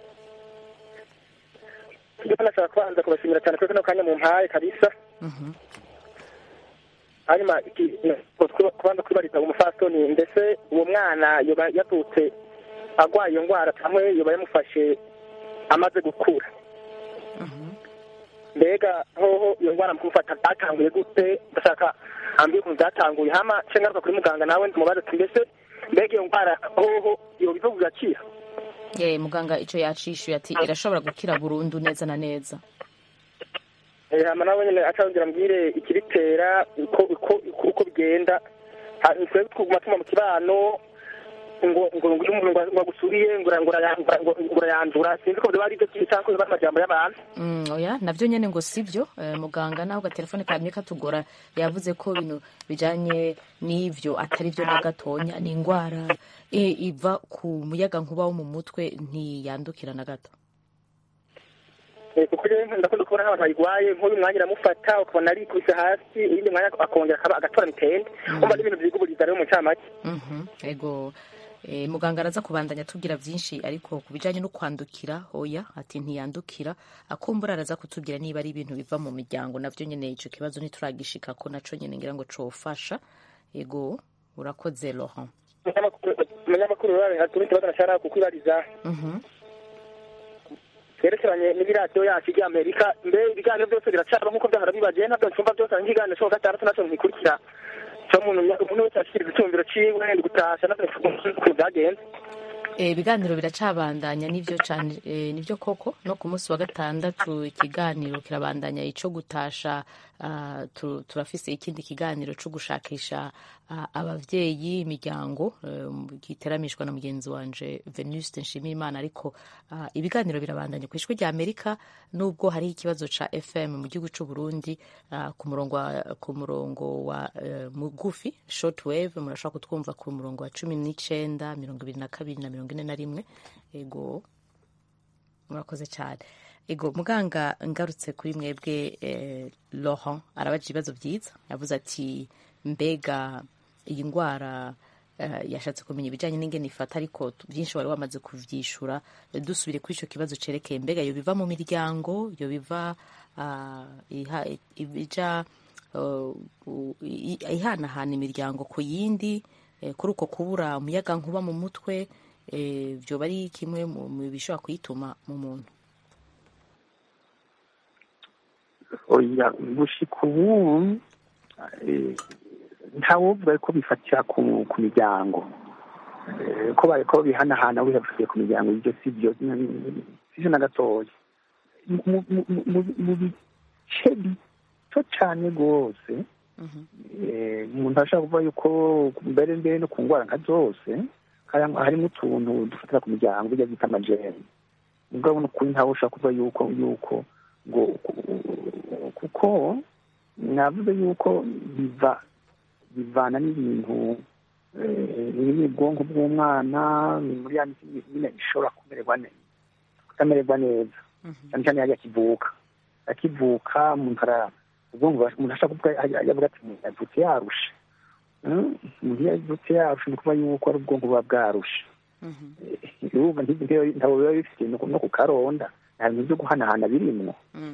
Ndiko nashaka kwanza kubashimira cyane kuko no kanya mu mpaye kabisa. Mhm. Hanyuma kubanza kwibariza umufastoni ndetse uwo mwana yoba yatutse agwaye iyo ngwara kamwe yoba yamufashe amaze gukura. Mhm. Mbega hoho iyo ngwara mukufata atanguye gute ndashaka ambi ku byatanguye hama cengaruka kuri muganga nawe ndumubaza mbese mbega iyo ngwara hoho iyo bivuga gukira. Ye muganga ico yacishuye ati irashobora gukira burundu neza na neza. Eh hama nawe nyene acangera mbwire ikibitera uko uko uko bigenda. Nitwe twuguma tuma mu kibano ngo ngo ngo umuntu ngo agusuriye ngo ngo urayandura sinzi ko bari byo cyangwa ko amajambo y'abantu mm oya navyo nyene ngo sivyo uh, muganga naho ga telefone kamye katugora yavuze ko bino bijanye n'ivyo atari byo na gatonya ni ingwara e, iva ku muyaga nkuba wo mu mutwe ntiyandukira na gato. kuko rero ndakunda kubona nk'abantu bayigwaye nk'uyu mwanya iramufata ukabona ari kubise hasi iyindi mwanya akongera akaba agatora mitende umva n'ibintu vyiguburiza rero mu camake. Mhm ego E, muganga araza kubandanya tubwira byinshi ariko ku bijanye no kwandukira oya ati ntiyandukira akumbura araza kutubwira niba ari ibintu biva mu miryango navyo nyene ico kibazo nituragishika ko naco nyene ngira ngo cofasha. Ego urakoze Laurent. Umunyamakuru rero aturi ikibazo nashaka kukwibariza yerekeranye n'ibiradiyo yacu ry'Amerika mbe ibiganiro byose biracaba nk'uko byahora bibaje ntabwo nsumva byose nk'iganiro cyo gatandatu naco ntikurikira cyo umuntu umuntu wese ashikiriza icyumviro ciwe ndi gutasha n'abantu byagenze. Ibiganiro biracabandanya nivyo cyane nivyo koko no ku munsi wa gatandatu ikiganiro kirabandanya ico gutasha uh, tu, turafise ikindi kiganiro cyo gushakisha uh, abavyeyi imiryango uh, giteramishwa na mugenzi wanje Venuste Nshimiyimana ariko uh, ibiganiro birabandanya ku ishwe rya Amerika nubwo hari ikibazo ca F M mu gihugu c'u Burundi uh, ku murongo wa, ku murongo wa uh, mugufi shortwave murashaka kutwumva ku murongo wa cumi n'icenda mirongo ibiri na kabiri na mirongo ine na rimwe. Ego murakoze cyane. Ego muganga ngarutse kuri mwebwe eh, Laurent arabaje ibibazo byiza yavuze ati mbega iyi ngwara uh, yashatse kumenya ibijanye n'ingene ifata ariko byinshi wari wamaze kuvyishura. Dusubire kuri ico kibazo cerekeye mbega yo biva mu miryango yo biva uh, iha, ibija uh, ihanahana imiryango ku yindi eh, kuri uko kubura umuyaga nkuba mu mutwe byo bari kimwe mu bishobora kuyituma mu muntu. oya gushika ubu ntawovuga ko bifatira ku miryango ko bariko bihanahana wihavuye ku miryango ibyo si byo sivyo na gatoya mu bice bito cane rwose umuntu ashobora kuvuga yuko mbere mbere no ku ngwara nka zose harimo utuntu dufatira ku miryango bijya bita amajeri mugabo n'ukuri ntawe ushobora kuvuga yuko yuko ngo kuko navuze yuko biva bivana n'ibintu n'ubwonko bw'umwana muri ya nyine bishobora kumererwa neza kutamererwa neza cyane cyane yajya akivuka akivuka umuntu ara ubwonko umuntu ashaka kuvuga yavuga ati yavutse yarushe umuntu yavutse yarushe ni kuba yuko ari ubwonko buba bwarushe urumva ntabwo biba bifite no ku karonda nta bintu byo guhanahana birimwo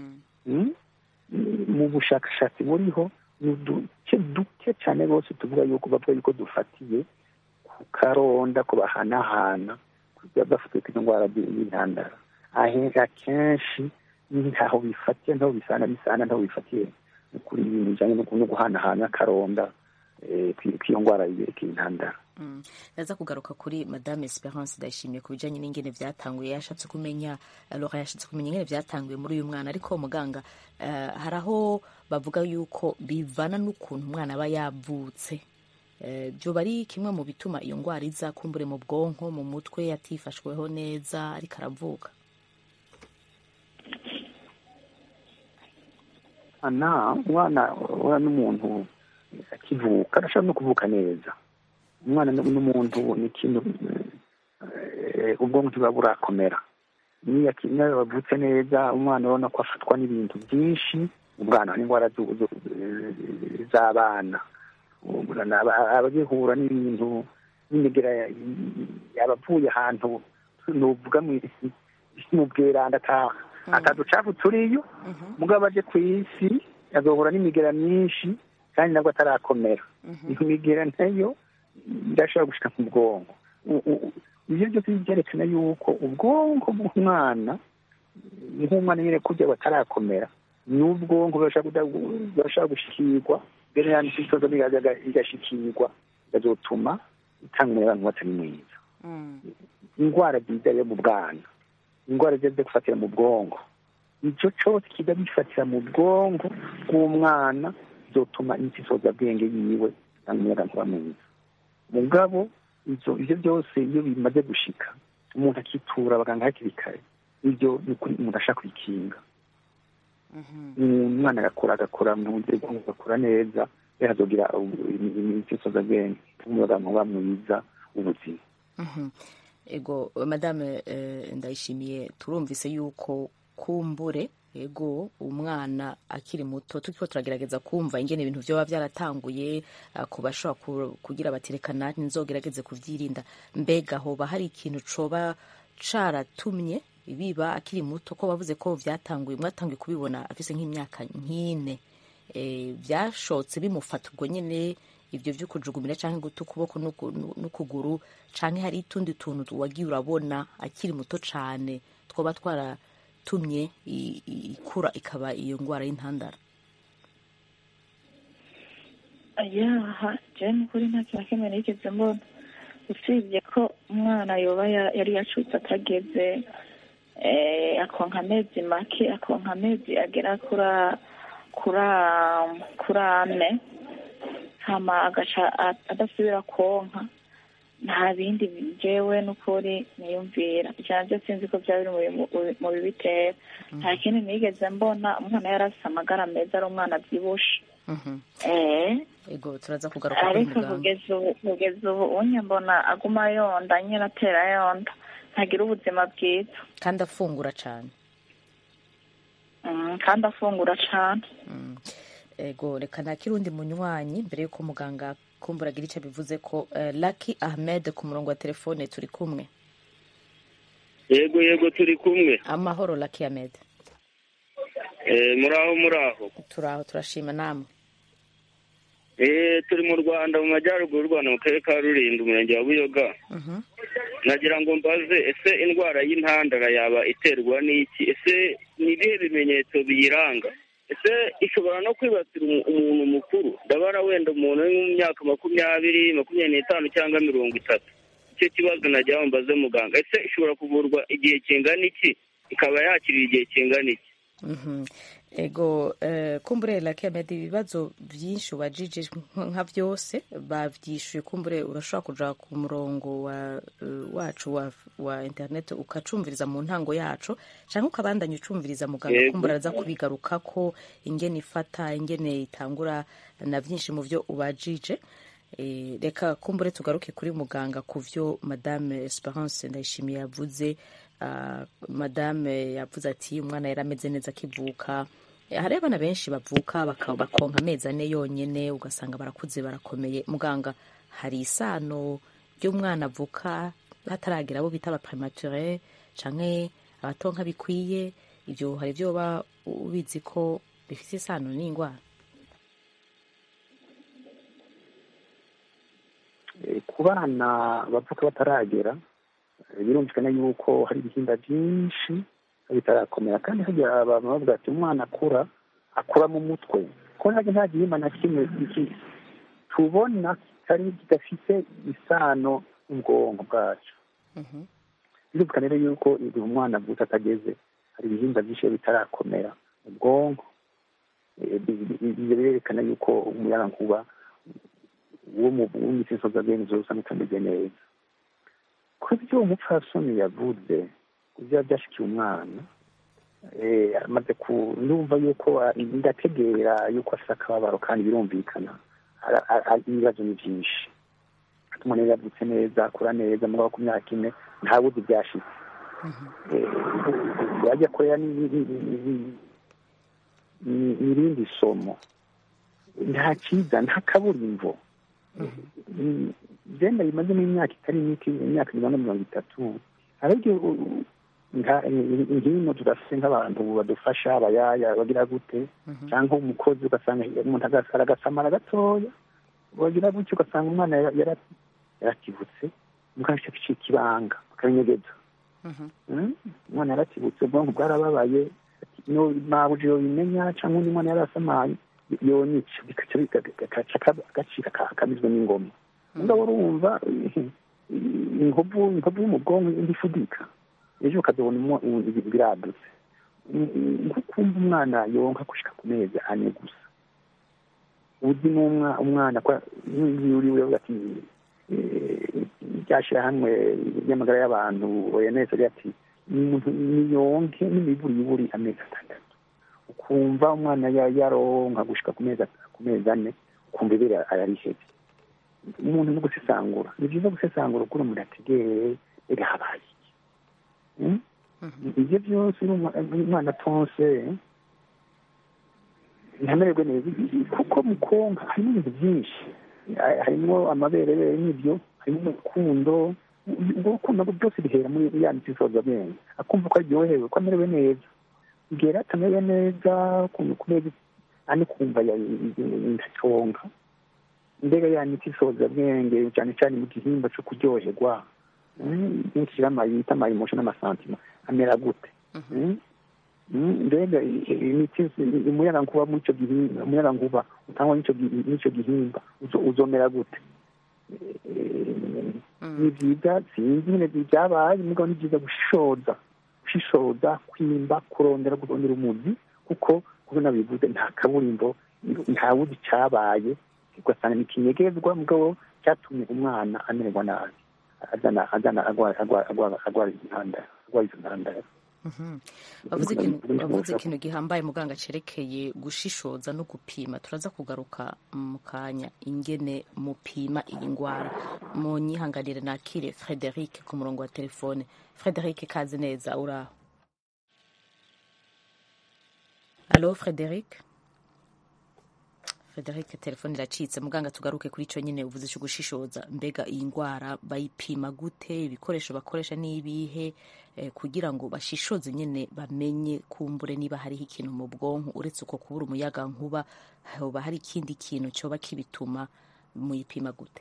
mu bushakashatsi buriho ni uduce duke cyane rwose tuvuga yuko bavuga yuko dufatiye ku karonda ko bahanahana bafite indwara y'intandara akenshi ntaho bifatiye ntaho bisana bisana ntaho bifatiye kuri ibintu bijyanye no guhanahana karonda kw'iyo ndwara y'intandara. Naza kugaruka kuri Madame Esperance Ndayishimiye ku bijyanye n'ingene byatanguye yashatse kumenya Laura yashatse kumenya ingene byatanguye muri uyu mwana ariko muganga hari aho bavuga yuko bivana n'ukuntu umwana aba yavutse byo bari kimwe mu bituma iyo ndwara iza kumbure mu bwonko mu mutwe yatifashweho neza ariko aravuka. ana umwana ura n'umuntu akivuka arashobora no kuvuka neza umwana n'umuntu ni ikintu ubwonko buba burakomera niyo bavutse neza umwana ubona ko afatwa n'ibintu byinshi ubwana n'indwara z'abana abagihura n'ibintu n'imigera yabavuye ahantu nuvuga mu bweranda akaducafu turiyo mugabo aje ku isi azohura n'imigera myinshi kandi nabwo atarakomera imigera nayo irashobora gushika mu bwonko ibyo byose byerekana yuko ubwonko bw'umwana nk'umwana nyine kurya batarakomera n'ubwonko burashobora gushikirwa mbere y'andi ikibazo igashikirwa bizotuma itanga abantu batari mwiza indwara ziza yo mu bwana indwara ziza gufatira mu bwonko icyo cyose kiza gifatira mu bwonko bw'umwana bizotuma imitisoza bwenge yiwe itanga umuyaga nkuba mwiza mugabo ivyo ivyo byose iyo bimaze gushika umuntu akitura abaganga hakiri kare ibyo ni ukuri umuntu ashaka kwikinga umwana agakora agakora mu buryo bwo gukora neza yazogira imisoza bwenge umuyaga nkuba mwiza ubuzima. Ego madame Ndayishimiye, turumvise yuko kumbure ego umwana akiri muto turiko turagerageza kumva ingene ibintu vyoba vyaratanguye kubashobora kugira baterekana nzogerageze kuvyirinda. Mbega hoba hari ikintu coba caratumye biba akiri muto, ko bavuze ko vyatanguye mwatanguye kubibona afise nk'imyaka nk'ine, vyashotse bimufata ubwo nyene ivyo vyo kujugumira canke guta ukuboko n'ukuguru, canke hari utundi tuntu wagiye urabona akiri muto cane twoba twaratumye ikura ikaba iyo ngwara y'intandara? ayaha jewe nukuri nta kintu na kimwe nigeze mbona, usibye ko umwana yoba yari yacutse atageze akonka amezi make, akonka amezi agera kura kura kura ane, hama agaca adasubira konka. Nta bindi jewe nukuri niyumvira ijana sinzi ko byaba biri mu bibitera. Nta kindi nigeze mbona, umwana yari afise amagara meza, ari umwana avyibushe. Ego turaza kugaruka kuri muganga. Ariko kugeza ubu kugeza ubu unye mbona aguma yonda nyine atera yonda, ntagira ubuzima bwiza kandi afungura cane. kandi afungura cane. Ego reka nakira undi munywanyi mbere yuko muganga kumbura agira ico bivuze ko. Lucky Ahmed ku murongo wa telefone turi kumwe. Yego yego turi kumwe. Amahoro Lucky Ahmed. Eh muraho muraho. Turaho turashima namwe. Eh turi mu Rwanda mu majyaruguru y'u Rwanda mu karere ka Rulindo umurenge wa Buyoga. Mhm. Nagira ngo mbaze, ese indwara y'intandara yaba iterwa n'iki? Ese ni ibihe bimenyetso biyiranga? Ese ishobora no kwibasira umuntu mukuru? Ndabara wenda umuntu uri mu myaka makumyabiri makumyabiri n'itanu cyangwa mirongo itatu. Icyo kibazo nagira mbaze muganga, ese ishobora kuvurwa igihe kingana iki, ikaba yakirira igihe kingana iki? Mhm. Ego uh, kumbure Lucky Ahmed, ibibazo byinshi ubajije nka byose bavyishuye. Kumbure urashobora kuja ku murongo wa uh, wacu wa, wa internet ukacumviriza mu ntango yacu, canke ukabandanya ucumviriza muganga kumbura aza kubigaruka ko ingene ifata ingene itangura na vyinshi mu vyo ubajije. E, reka kumbure tugaruke kuri muganga kuvyo Madame Esperance Ndayishimiye yavuze. Uh, Madame yavuze ati umwana yarameze neza akivuka. Hari abana benshi bavuka bakonka amezi ane yonyene ugasanga barakuze barakomeye. Muganga, hari isano ry'umwana avuka hataragira abo bita abaprématuré canke abatonka bikwiye? Ivyo hari ivyo ba ubizi ko bifite isano n'ingwara? Ku bana bavuka bataragera birumvikana yuko hari ibihimba byinshi bitarakomera, kandi hagira abantu bavuga ati umwana akura akura mu mutwe, ko nta gihimba na kimwe tubona kitari kidafite isano n'ubwonko bwacu. birumvikana rero yuko igihe umwana avutse atageze hari ibihimba byinshi bitarakomera mu bwonko. Ibyo birerekana yuko umuyagankuba wo mu misozi agenzi usa n'utameze neza. Ku byo umupfasoni yavuze kugira byashikiye umwana, amaze kumva yuko ndategera yuko afite akababaro, kandi birumvikana ibibazo ni byinshi. Umuntu rero yavutse neza akura neza, mugabo ku myaka ine ntabuzi byashitse. Yajya akorera n'irindi somo, nta cyiza nta kaburimbo. Genda bimaze n'imyaka itari mike, imyaka mirongo mirongo itatu. Ariko nkino turafite nk'abantu badufasha, abayaya bagira gute, cyangwa umukozi ugasanga umuntu agasamara gatoya, bagira gutyo ugasanga umwana yarakivutse, mugasha kibanga bakabinyegeza. Umwana yarakivutse, ubwonko bwarababaye, no mabuje yo bimenya, cyangwa undi mwana yarasamaye yonice gacika kamizwe n'ingoma. Ngabo urumva inkovu inkovu mu bwonko indifudika, ejo ukazabona biradutse. Nkukumva umwana yonka gushika ku mezi ane gusa, uzi n'umwana umwana kwa yuri uri ati ryashyirahamwe ry'amagara y'abantu O M S agira ati umuntu niyonke n'imiburiburi amezi atandatu ukumva umwana yaronka gushika ku mezi ku mezi ane ukumva ibere ararihebye umuntu no gusesangura ni byiza gusesangura kuri umuntu ategeye ega habaye ibyo byose umwana tonse ntamererwe neza kuko mu konka harimo ibintu byinshi harimo amabere n'ibyo harimo urukundo ubwo rukundo byose bihera muri ya miti nsozabwenge akumva ko aryohewe ko amerewe neza igihe rero atamerewe neza kubera ani kumva indaconga mbega ya miti nsozabwenge cyane cyane mu gihimba cyo kuryoherwa byinshi yita amayimosho n'amasantima amera gute mbega imiti umuyagankuba muri icyo gihimba umuyagankuba utangwa n'icyo gihimba uzomera gute ni byiza sinzi nyine byabaye mugabo ni byiza gushishoza gushishoza kwimba kurondera kurondera umuzi kuko kuko nabivuze nta kaburimbo nta wuzi cyabaye ugasanga ni ikinyegezwa mugabo cyatumye umwana amererwa nabi azana azana agwara intandaro agwara izo ntandaro bavuze ikintu gihambaye muganga cerekeye gushishoza no gupima turaza kugaruka mu kanya ingene mupima iyi ndwara mu nyihanganire nakire Frederic ku murongo wa telefone. Frederic kazi neza uraho? Allo Frederic? Frederic telefone iracitse muganga tugaruke kuri ico nyine uvuze cyo gushishoza mbega iyi ndwara bayipima gute ibikoresho bakoresha nibihe eh, kugira ngo bashishoze nyine bamenye kumbure niba hari ikintu mu bwonko uretse uko kubura umuyaga nkuba hoba hari ikindi kintu cyo bakibituma muyipima gute?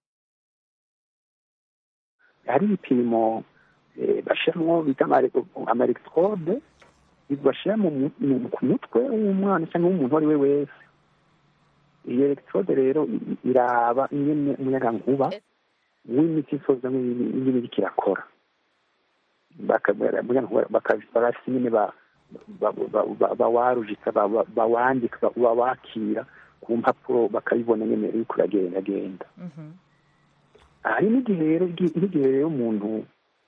hari ibipimo eh, bashiramo bita amaelectrode bibashira mu mutwe w'umwana cyangwa w'umuntu ari we wese. Iyo electrode rero iraba nyine umuyagankuba w'imiti isoza n'ibindi bikirakora bakabara bakabifarashi nyine bawarujika bawandika bawakira ku mpapuro bakabibona nyine uri kuragenda genda. Hari n'igihe rero igihe rero umuntu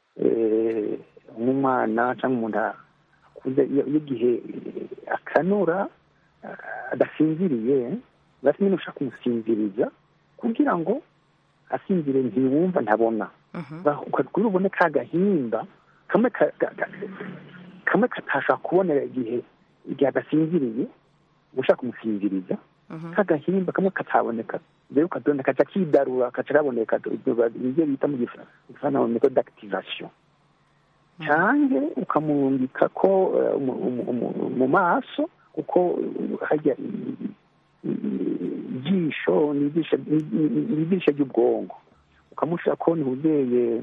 nk'umwana cyangwa umuntu akuze igihe akanura adasinziriye basi nyine ushaka kumusinziriza kugira ngo asinzire ntiwumva ntabona kuri ubone ka gahimba kamwe kamwe katashaka kubonera igihe igihe adasinziriye ushaka kumusinziriza ka gahimba kamwe kataboneka rero kadonda kaca kidarura kaca kaboneka ibyo bita mu gifaransa méthode d'activation cyangwa ukamurungika ko mu maso uko hajya ijisho n'ijisho ry'ubwonko ukamushyira ko ntibuzeye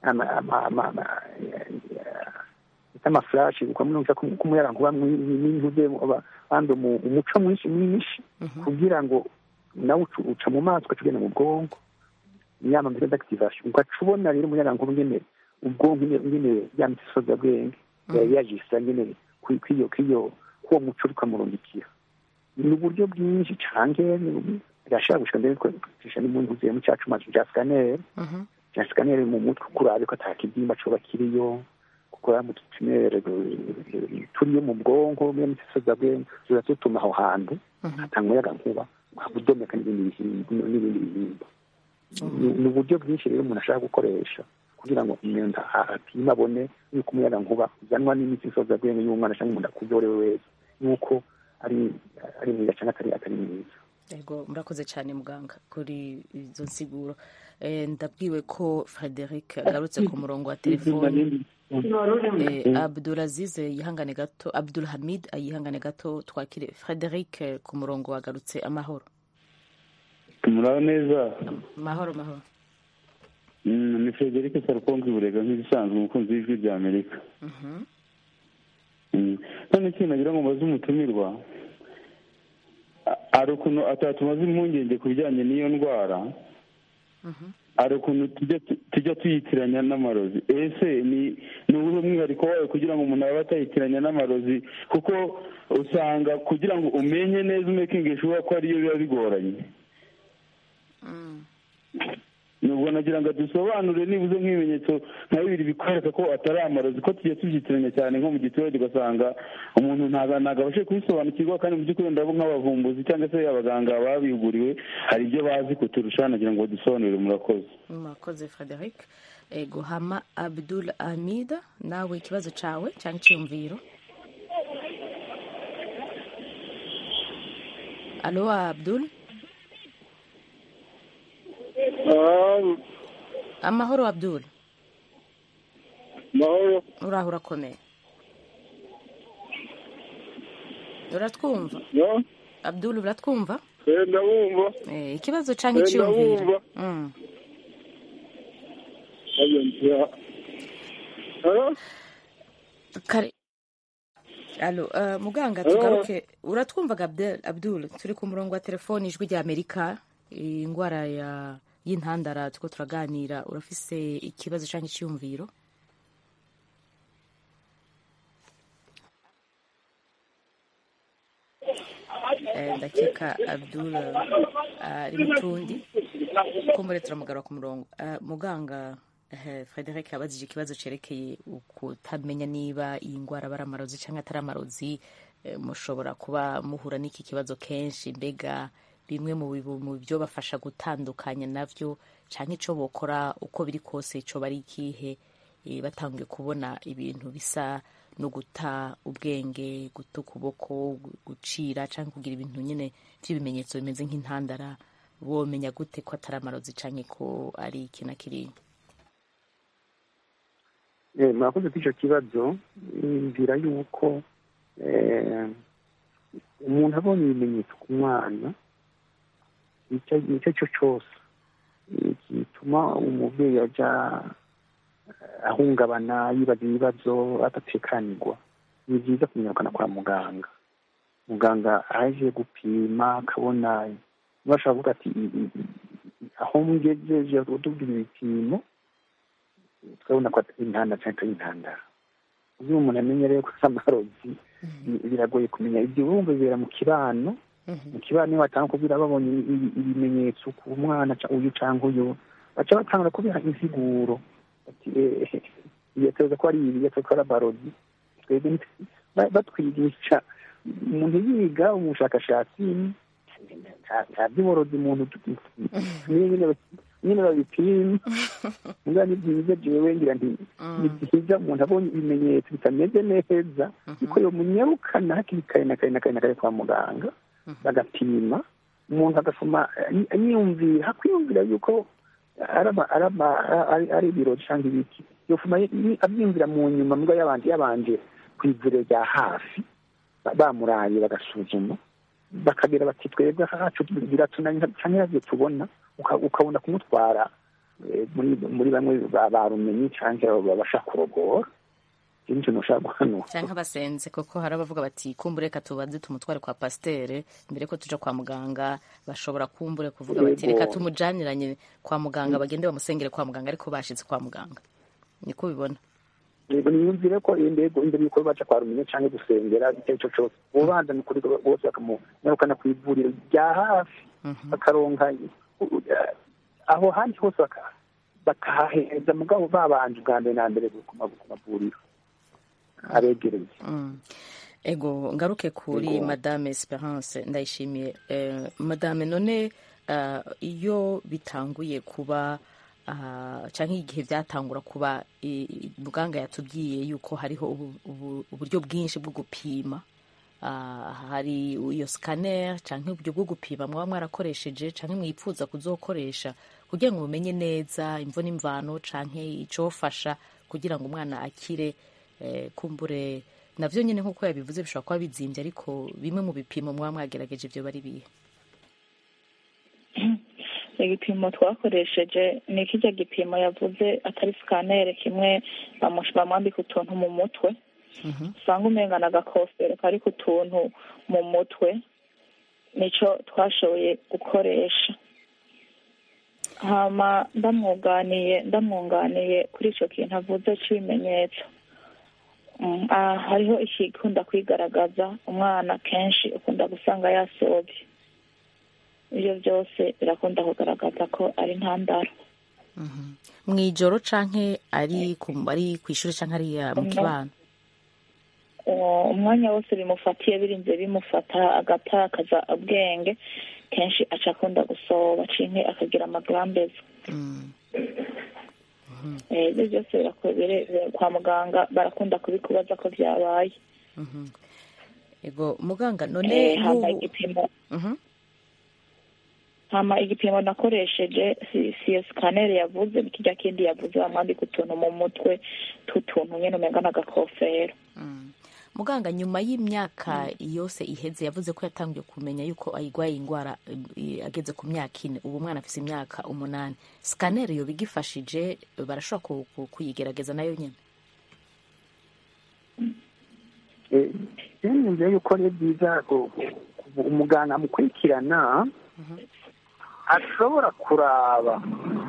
amafurashi ukamurungika ko umuyagankuba n'intuzeye abandi umuco mwinshi mwinshi kugira ngo nawe uca mu maso ugaca ugenda mu bwonko inama méthode d'activation ugaca ubona rero umuyagankuba nyine ubwonko nyine ya miti isozabwenge yajisa nyine kw'iyo kw'iyo kuwo muco uri ukamurungikira. Ni uburyo bwinshi cyane birashobora gushika mbere twisha n'umuntu uziye mu cyacu mazu cya scanner cya scanner mu mutwe kurabe ko atakibyimba coba kiriyo gukora mu tutumere turiyo mu bwonko mu misozabwenge ziratuma aho hantu hatanga umuyaga nkuba udomeka n'ibindi n'ibindi bihimba. Ni uburyo bwinshi rero umuntu ashaka gukoresha kugira ngo umuntu apime abone yuko umuyaga nkuba uzanwa n'imiti isozabwenge y'umwana cyangwa umuntu akuzorewe wese yuko ari ari mwiza cyane atari atari mwiza. Yego murakoze cyane muganga kuri izo nsiguro. Eh, ndabwiwe ko Frederic agarutse ku murongo wa telefone. Eh, Abdulaziz yihangane gato, Abdul Hamid ayihangane gato twakire Frederic ku murongo wagarutse amahoro. Muraho neza. Mahoro mahoro. Mm, ni Frederic Sarkongi burega nk'ibisanzwe umukunzi w'ijwi rya Amerika. Mhm. Mm. None kintu nagira ngo mbaze umutumirwa ari ukuntu atatumaze impungenge ku bijyanye n'iyo ndwara. Mhm. Ari ukuntu tujya tujya tuyitiranya n'amarozi. Ese ni ni ubuhe mwihariko wawe kugira ngo umuntu abe atayitiranya n'amarozi kuko usanga kugira ngo umenye neza umekingisha uba ko ariyo biba bigoranye. nubwo nagira ngo dusobanure nibuze nk'ibimenyetso nka bibiri bikwereka ko atari amarozi, ko tugiye tubyitiranya cyane nko mu giturage ugasanga umuntu ntabwo abashe kubisobanukirwa, kandi mu by'ukuri ndabo nk'abavumbuzi cyangwa se abaganga babihuguriwe hari ibyo bazi kuturusha, nagira ngo badusobanurire. Murakoze. murakoze Frederic. ego hama Abdul Hamid, nawe ikibazo cawe cyangwa icyumviro? Alo Abdul. Um, amahoro Abdul. mahoro. uraho urakomeye? uratwumva? no Abdul uratwumva? eh ndabumva. eh ikibazo cyangwa icyumviro? mm kare. Alo uh, muganga tugaruke, uratwumva Abdul? Abdul turi ku murongo wa telefoni ijwi rya Amerika, indwara ya y'intandara tuko turaganira, urafise ikibazo cyangwa icyumviro? eh, ndakeka Abdul ari uh, mutundi kumbure turamugarura ku murongo. uh, muganga uh, Frederic abajije ikibazo cerekeye ukutamenya niba iyi ndwara bari amarozi cyangwa atari amarozi. uh, mushobora kuba muhura n'iki kibazo kenshi, mbega bimwe mu byo bafasha gutandukanya navyo canke ico bokora uko biri kose ico bari ikihe e, batangiye kubona ibintu bisa no guta ubwenge, guta ukuboko, gucira canke kugira ibintu nyene vy'ibimenyetso bimeze nk'intandara, bomenya gute ko atari amarozi canke ko ari iki na kiriya? eh mwakoze kwico kibazo. Mbira yuko eh umuntu abonye ibimenyetso ku mwana icyo cyo cyose gituma umubyeyi ajya ahungabana yibaza ibibazo adatekanirwa, ni byiza kumenyekana kwa muganga. Muganga aje gupima akabona, bashaka kuvuga ati aho mugejeje utubwira ibipimo twabona ko intanda cyangwa intandara. Uyu umuntu amenye rero ko amarozi biragoye kumenya ibyo, bumva bibera mu kibano. mu kibano batanga kubira babonye ibimenyetso ku mwana uyu cyangwa uyu, baca batanga kubiha insiguro ati eh yateza ko ari ibi, yateza ko ari amarozi. Twebwe batwigisha umuntu yiga umushakashatsi nta by'uburozi umuntu nyine babipima. Nga ni byiza jewe ngira nti ni byiza umuntu abonye ibimenyetso bitameze neza yuko yo munyarukana hakiri kare na kare na kare na kare kwa muganga bagapima. Umuntu agasoma yiyumvira hakwiyumvira yuko araba araba ari biro cyangwa ibiki, yofuma abyumvira mu nyuma mbwa yabandi yabanje kwivuriro rya hafi bamuraye bagasuzuma bakagira bati twebwe hacu biratunanye cyane yaje tubona, ukabona kumutwara muri muri bamwe barumenye cyangwa babasha kurogora inje nushaka guhanura cyangwa basenze, koko harabavuga bati kumbure reka tubanze tumutware kwa pasteur mbere ko tuja kwa muganga. Bashobora kumbure kuvuga bati reka tumujaniranye kwa muganga bagende bamusengere kwa muganga, ariko bashitse kwa muganga. Niko bibona? Yego niyumvire ko indego imbere yuko baca kwa rumenye cyangwa gusengera icyo cyo ubanza ni kuri bose bakamunyarukana ku ivuriro rya hafi bakaronka aho handi hose bakahaheza mugabo babanje bwa mbere na mbere ku mavuriro abegereye. Ego ngaruke kuri Madame Esperance Ndayishimiye. eh, Madame none uh, iyo bitanguye kuba uh, canke igihe byatangura kuba muganga yatubwiye yuko hariho uburyo bwinshi bwo gupima, uh, hari iyo scanner canke uburyo bwo gupima mwaba mwarakoresheje canke mwipfuza kuzokoresha kugira ngo mumenye neza imvo n'imvano canke icofasha kugira ngo umwana akire. Eh, kumbure navyo nyene nkuko yabivuze bishobora kuba bizimbye, ariko bimwe mu bipimo mwaba mwagerageje ibyo bari bihe? igipimo twakoresheje ni kijya gipimo yavuze atari scanner, kimwe bamwambika utuntu mu mutwe usanga umenga n'agakofero kari ku tuntu mu mutwe, nico twashoboye gukoresha. hama ndamwunganiye ndamwunganiye kuri ico kintu avuze c'ibimenyetso. Mm, ah, hariho ikikunda kwigaragaza, umwana kenshi ukunda gusanga yasobye. Ibyo byose birakunda kugaragaza ko ari intandaro. mw'ijoro canke ari ku ari kw'ishuri canke ari mu kibano? Umwanya wose bimufatiye birinze bimufata agatakaza ubwenge kenshi aca akunda gusoba canke akagira amagrambeza. Ibyo byose kwa muganga barakunda kubikubaza ko byabaye. Ego muganga none hama igipimo hama igipimo nakoresheje si scanner yavuze kijya kindi yavuze bamwandika utuntu mu mutwe tutuntu nyene umenga n'agakofero. Muganga nyuma y'imyaka yose iheze yavuze ko yatangiye kumenya yuko ayigwaye ingwara ageze ku myaka ine, ubu mwana afise imyaka umunani. Scanner yo bigifashije barashobora kuyigerageza nayo nyene? Nzi yuko ari byiza umuganga amukurikirana ashobora kuraba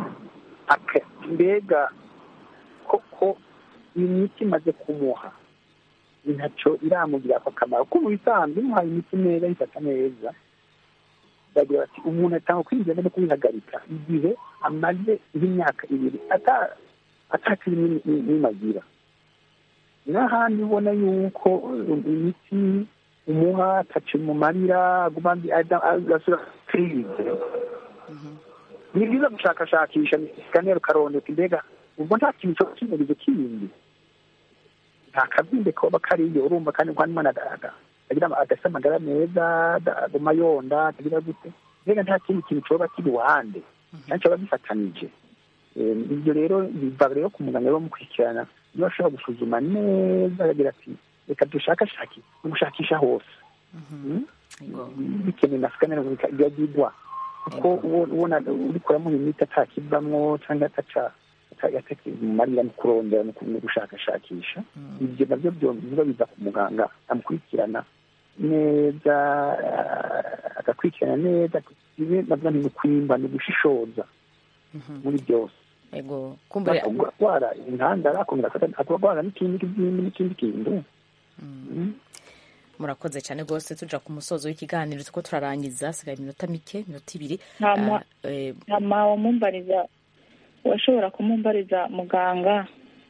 mbega koko imiti imaze kumuha ntacyo iramugira ako kamaro ko mu bisanzwe muhaye imiti neza yifata neza bagira bati umuntu atanga kwinjira no kubihagarika igihe amaze nk'imyaka ibiri atakiri n'imagira. N'ahandi ubona yuko imiti umuha ataci mu marira aguma agasura kirize ni byiza gushakashakisha scanner ukarondeka mbega ubwo nta kintu cyo kimurizo kindi nta kabyimbe koba kariyo urumva kandi nkwani mwana agira agasa amagara meza aguma yonda atagira gute mbega nta kindi kintu coba kiri wande nacyo babifatanije. Ibyo rero biva rero ku muganga bamukurikirana niba ashobora gusuzuma neza aragira ati reka dushakashake gushakisha hose bikeneye na scanner byagirwa kuko ubona urikuramo imiti atakivamwo cyangwa ataca yatekeye mu marira no kurondera no gushakashakisha. Ibyo nabyo byombi biza ku muganga amukurikirana neza agakurikirana neza nabwo ni ukwimba ni ugushishoza muri byose. Ego kumbure akagwara intandara akongera akagwara n'ikindi n'ikindi kintu. Murakoze cyane rwose tuja ku musozo w'ikiganiro tuko turarangiza sigaye iminota mike minota ibiri. Hama wamumbariza washobora kumumbariza muganga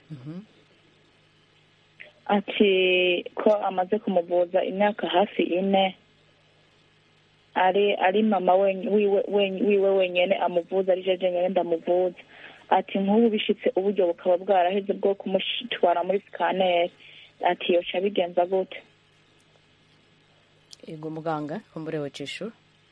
ati ko amaze kumuvuza imyaka hafi ine ari ari mama wiwe wiwe wenyene amuvuza ari jeje nyene ndamuvuza ati nk'ubu bishitse uburyo bukaba bwaraheze bwo kumutwara muri scanner ati yoca bigenza gute? Ego muganga kumburewe cishu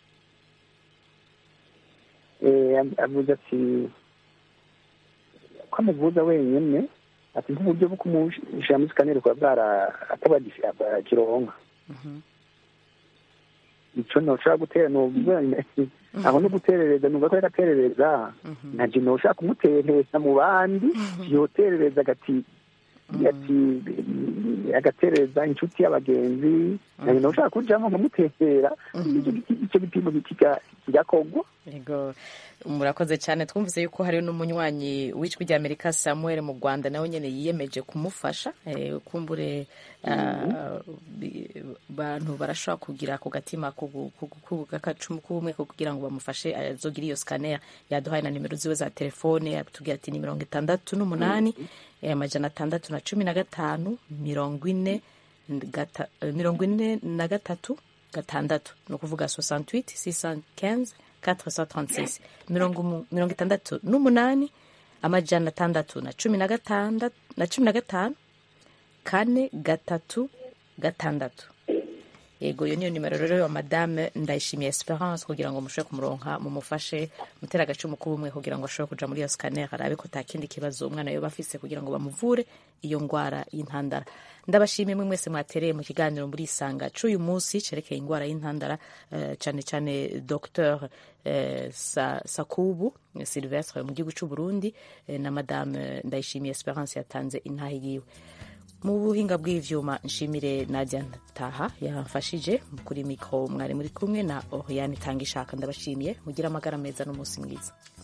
eh avuze ati ko amuvuza wenyene ati nk'uburyo bwo kumushyira muri scanner kwa bwara atabagisha kironka icyo ntushaka gutera n'ubwenge aho no guterereza numva ko yagaterereza ntaje ntushaka kumuterereza mu bandi yoterereza agati ati agaterereza inshuti y'abagenzi nayo ntushaka kujamo nkamutekera icyo gipimo kigakogwa. Yego murakoze cyane. Twumvise yuko hari n'umunywanyi w'ijwi rya Amerika Samuel mu Rwanda nawe nyene yiyemeje kumufasha kumbure bantu barashobora kugira ku gatima k'agacumu k'ubumwe kugira ngo bamufashe azogira iyo scanner. Yaduhaye na nimero ziwe za telefone atubwira ati ni mirongo itandatu n'umunani amajana atandatu na cumi na gatanu mirongo ine mirongo ine na gatatu gatandatu ni ukuvuga soixante-huit six cent quinze quatre cent trente-six mirongo itandatu n'umunani amajana atandatu na cumi na gatandatu na cumi na gatanu kane gatatu gatandatu. Yego iyo niyo nimero rero ya Madame Ndayishimiye Esperance kugira ngo mushobore kumuronka mumufashe mutera agacumu k'ubumwe kugira ngo ashobore kuja muri iyo scanner arabe ko takindi kibazo umwana yo bafise kugira ngo bamuvure iyo ngwara y'intandara. Ndabashimiye mwe mwese mwatereye mu kiganiro muri Isanga c'uyu munsi cerekeye ingwara y'intandara uh, cyane cyane Docteur uh, Sa, Sakubu Sylvestre mu gihugu c'u Burundi uh, na Madame Ndayishimiye Esperance yatanze intahe yiwe. Mu buhinga bw'ivyuma nshimire Nadia Taha yafashije kuri mikro mwari muri kumwe na Oriane Tangishaka. Ndabashimiye mugira amagara meza n'umunsi mwiza.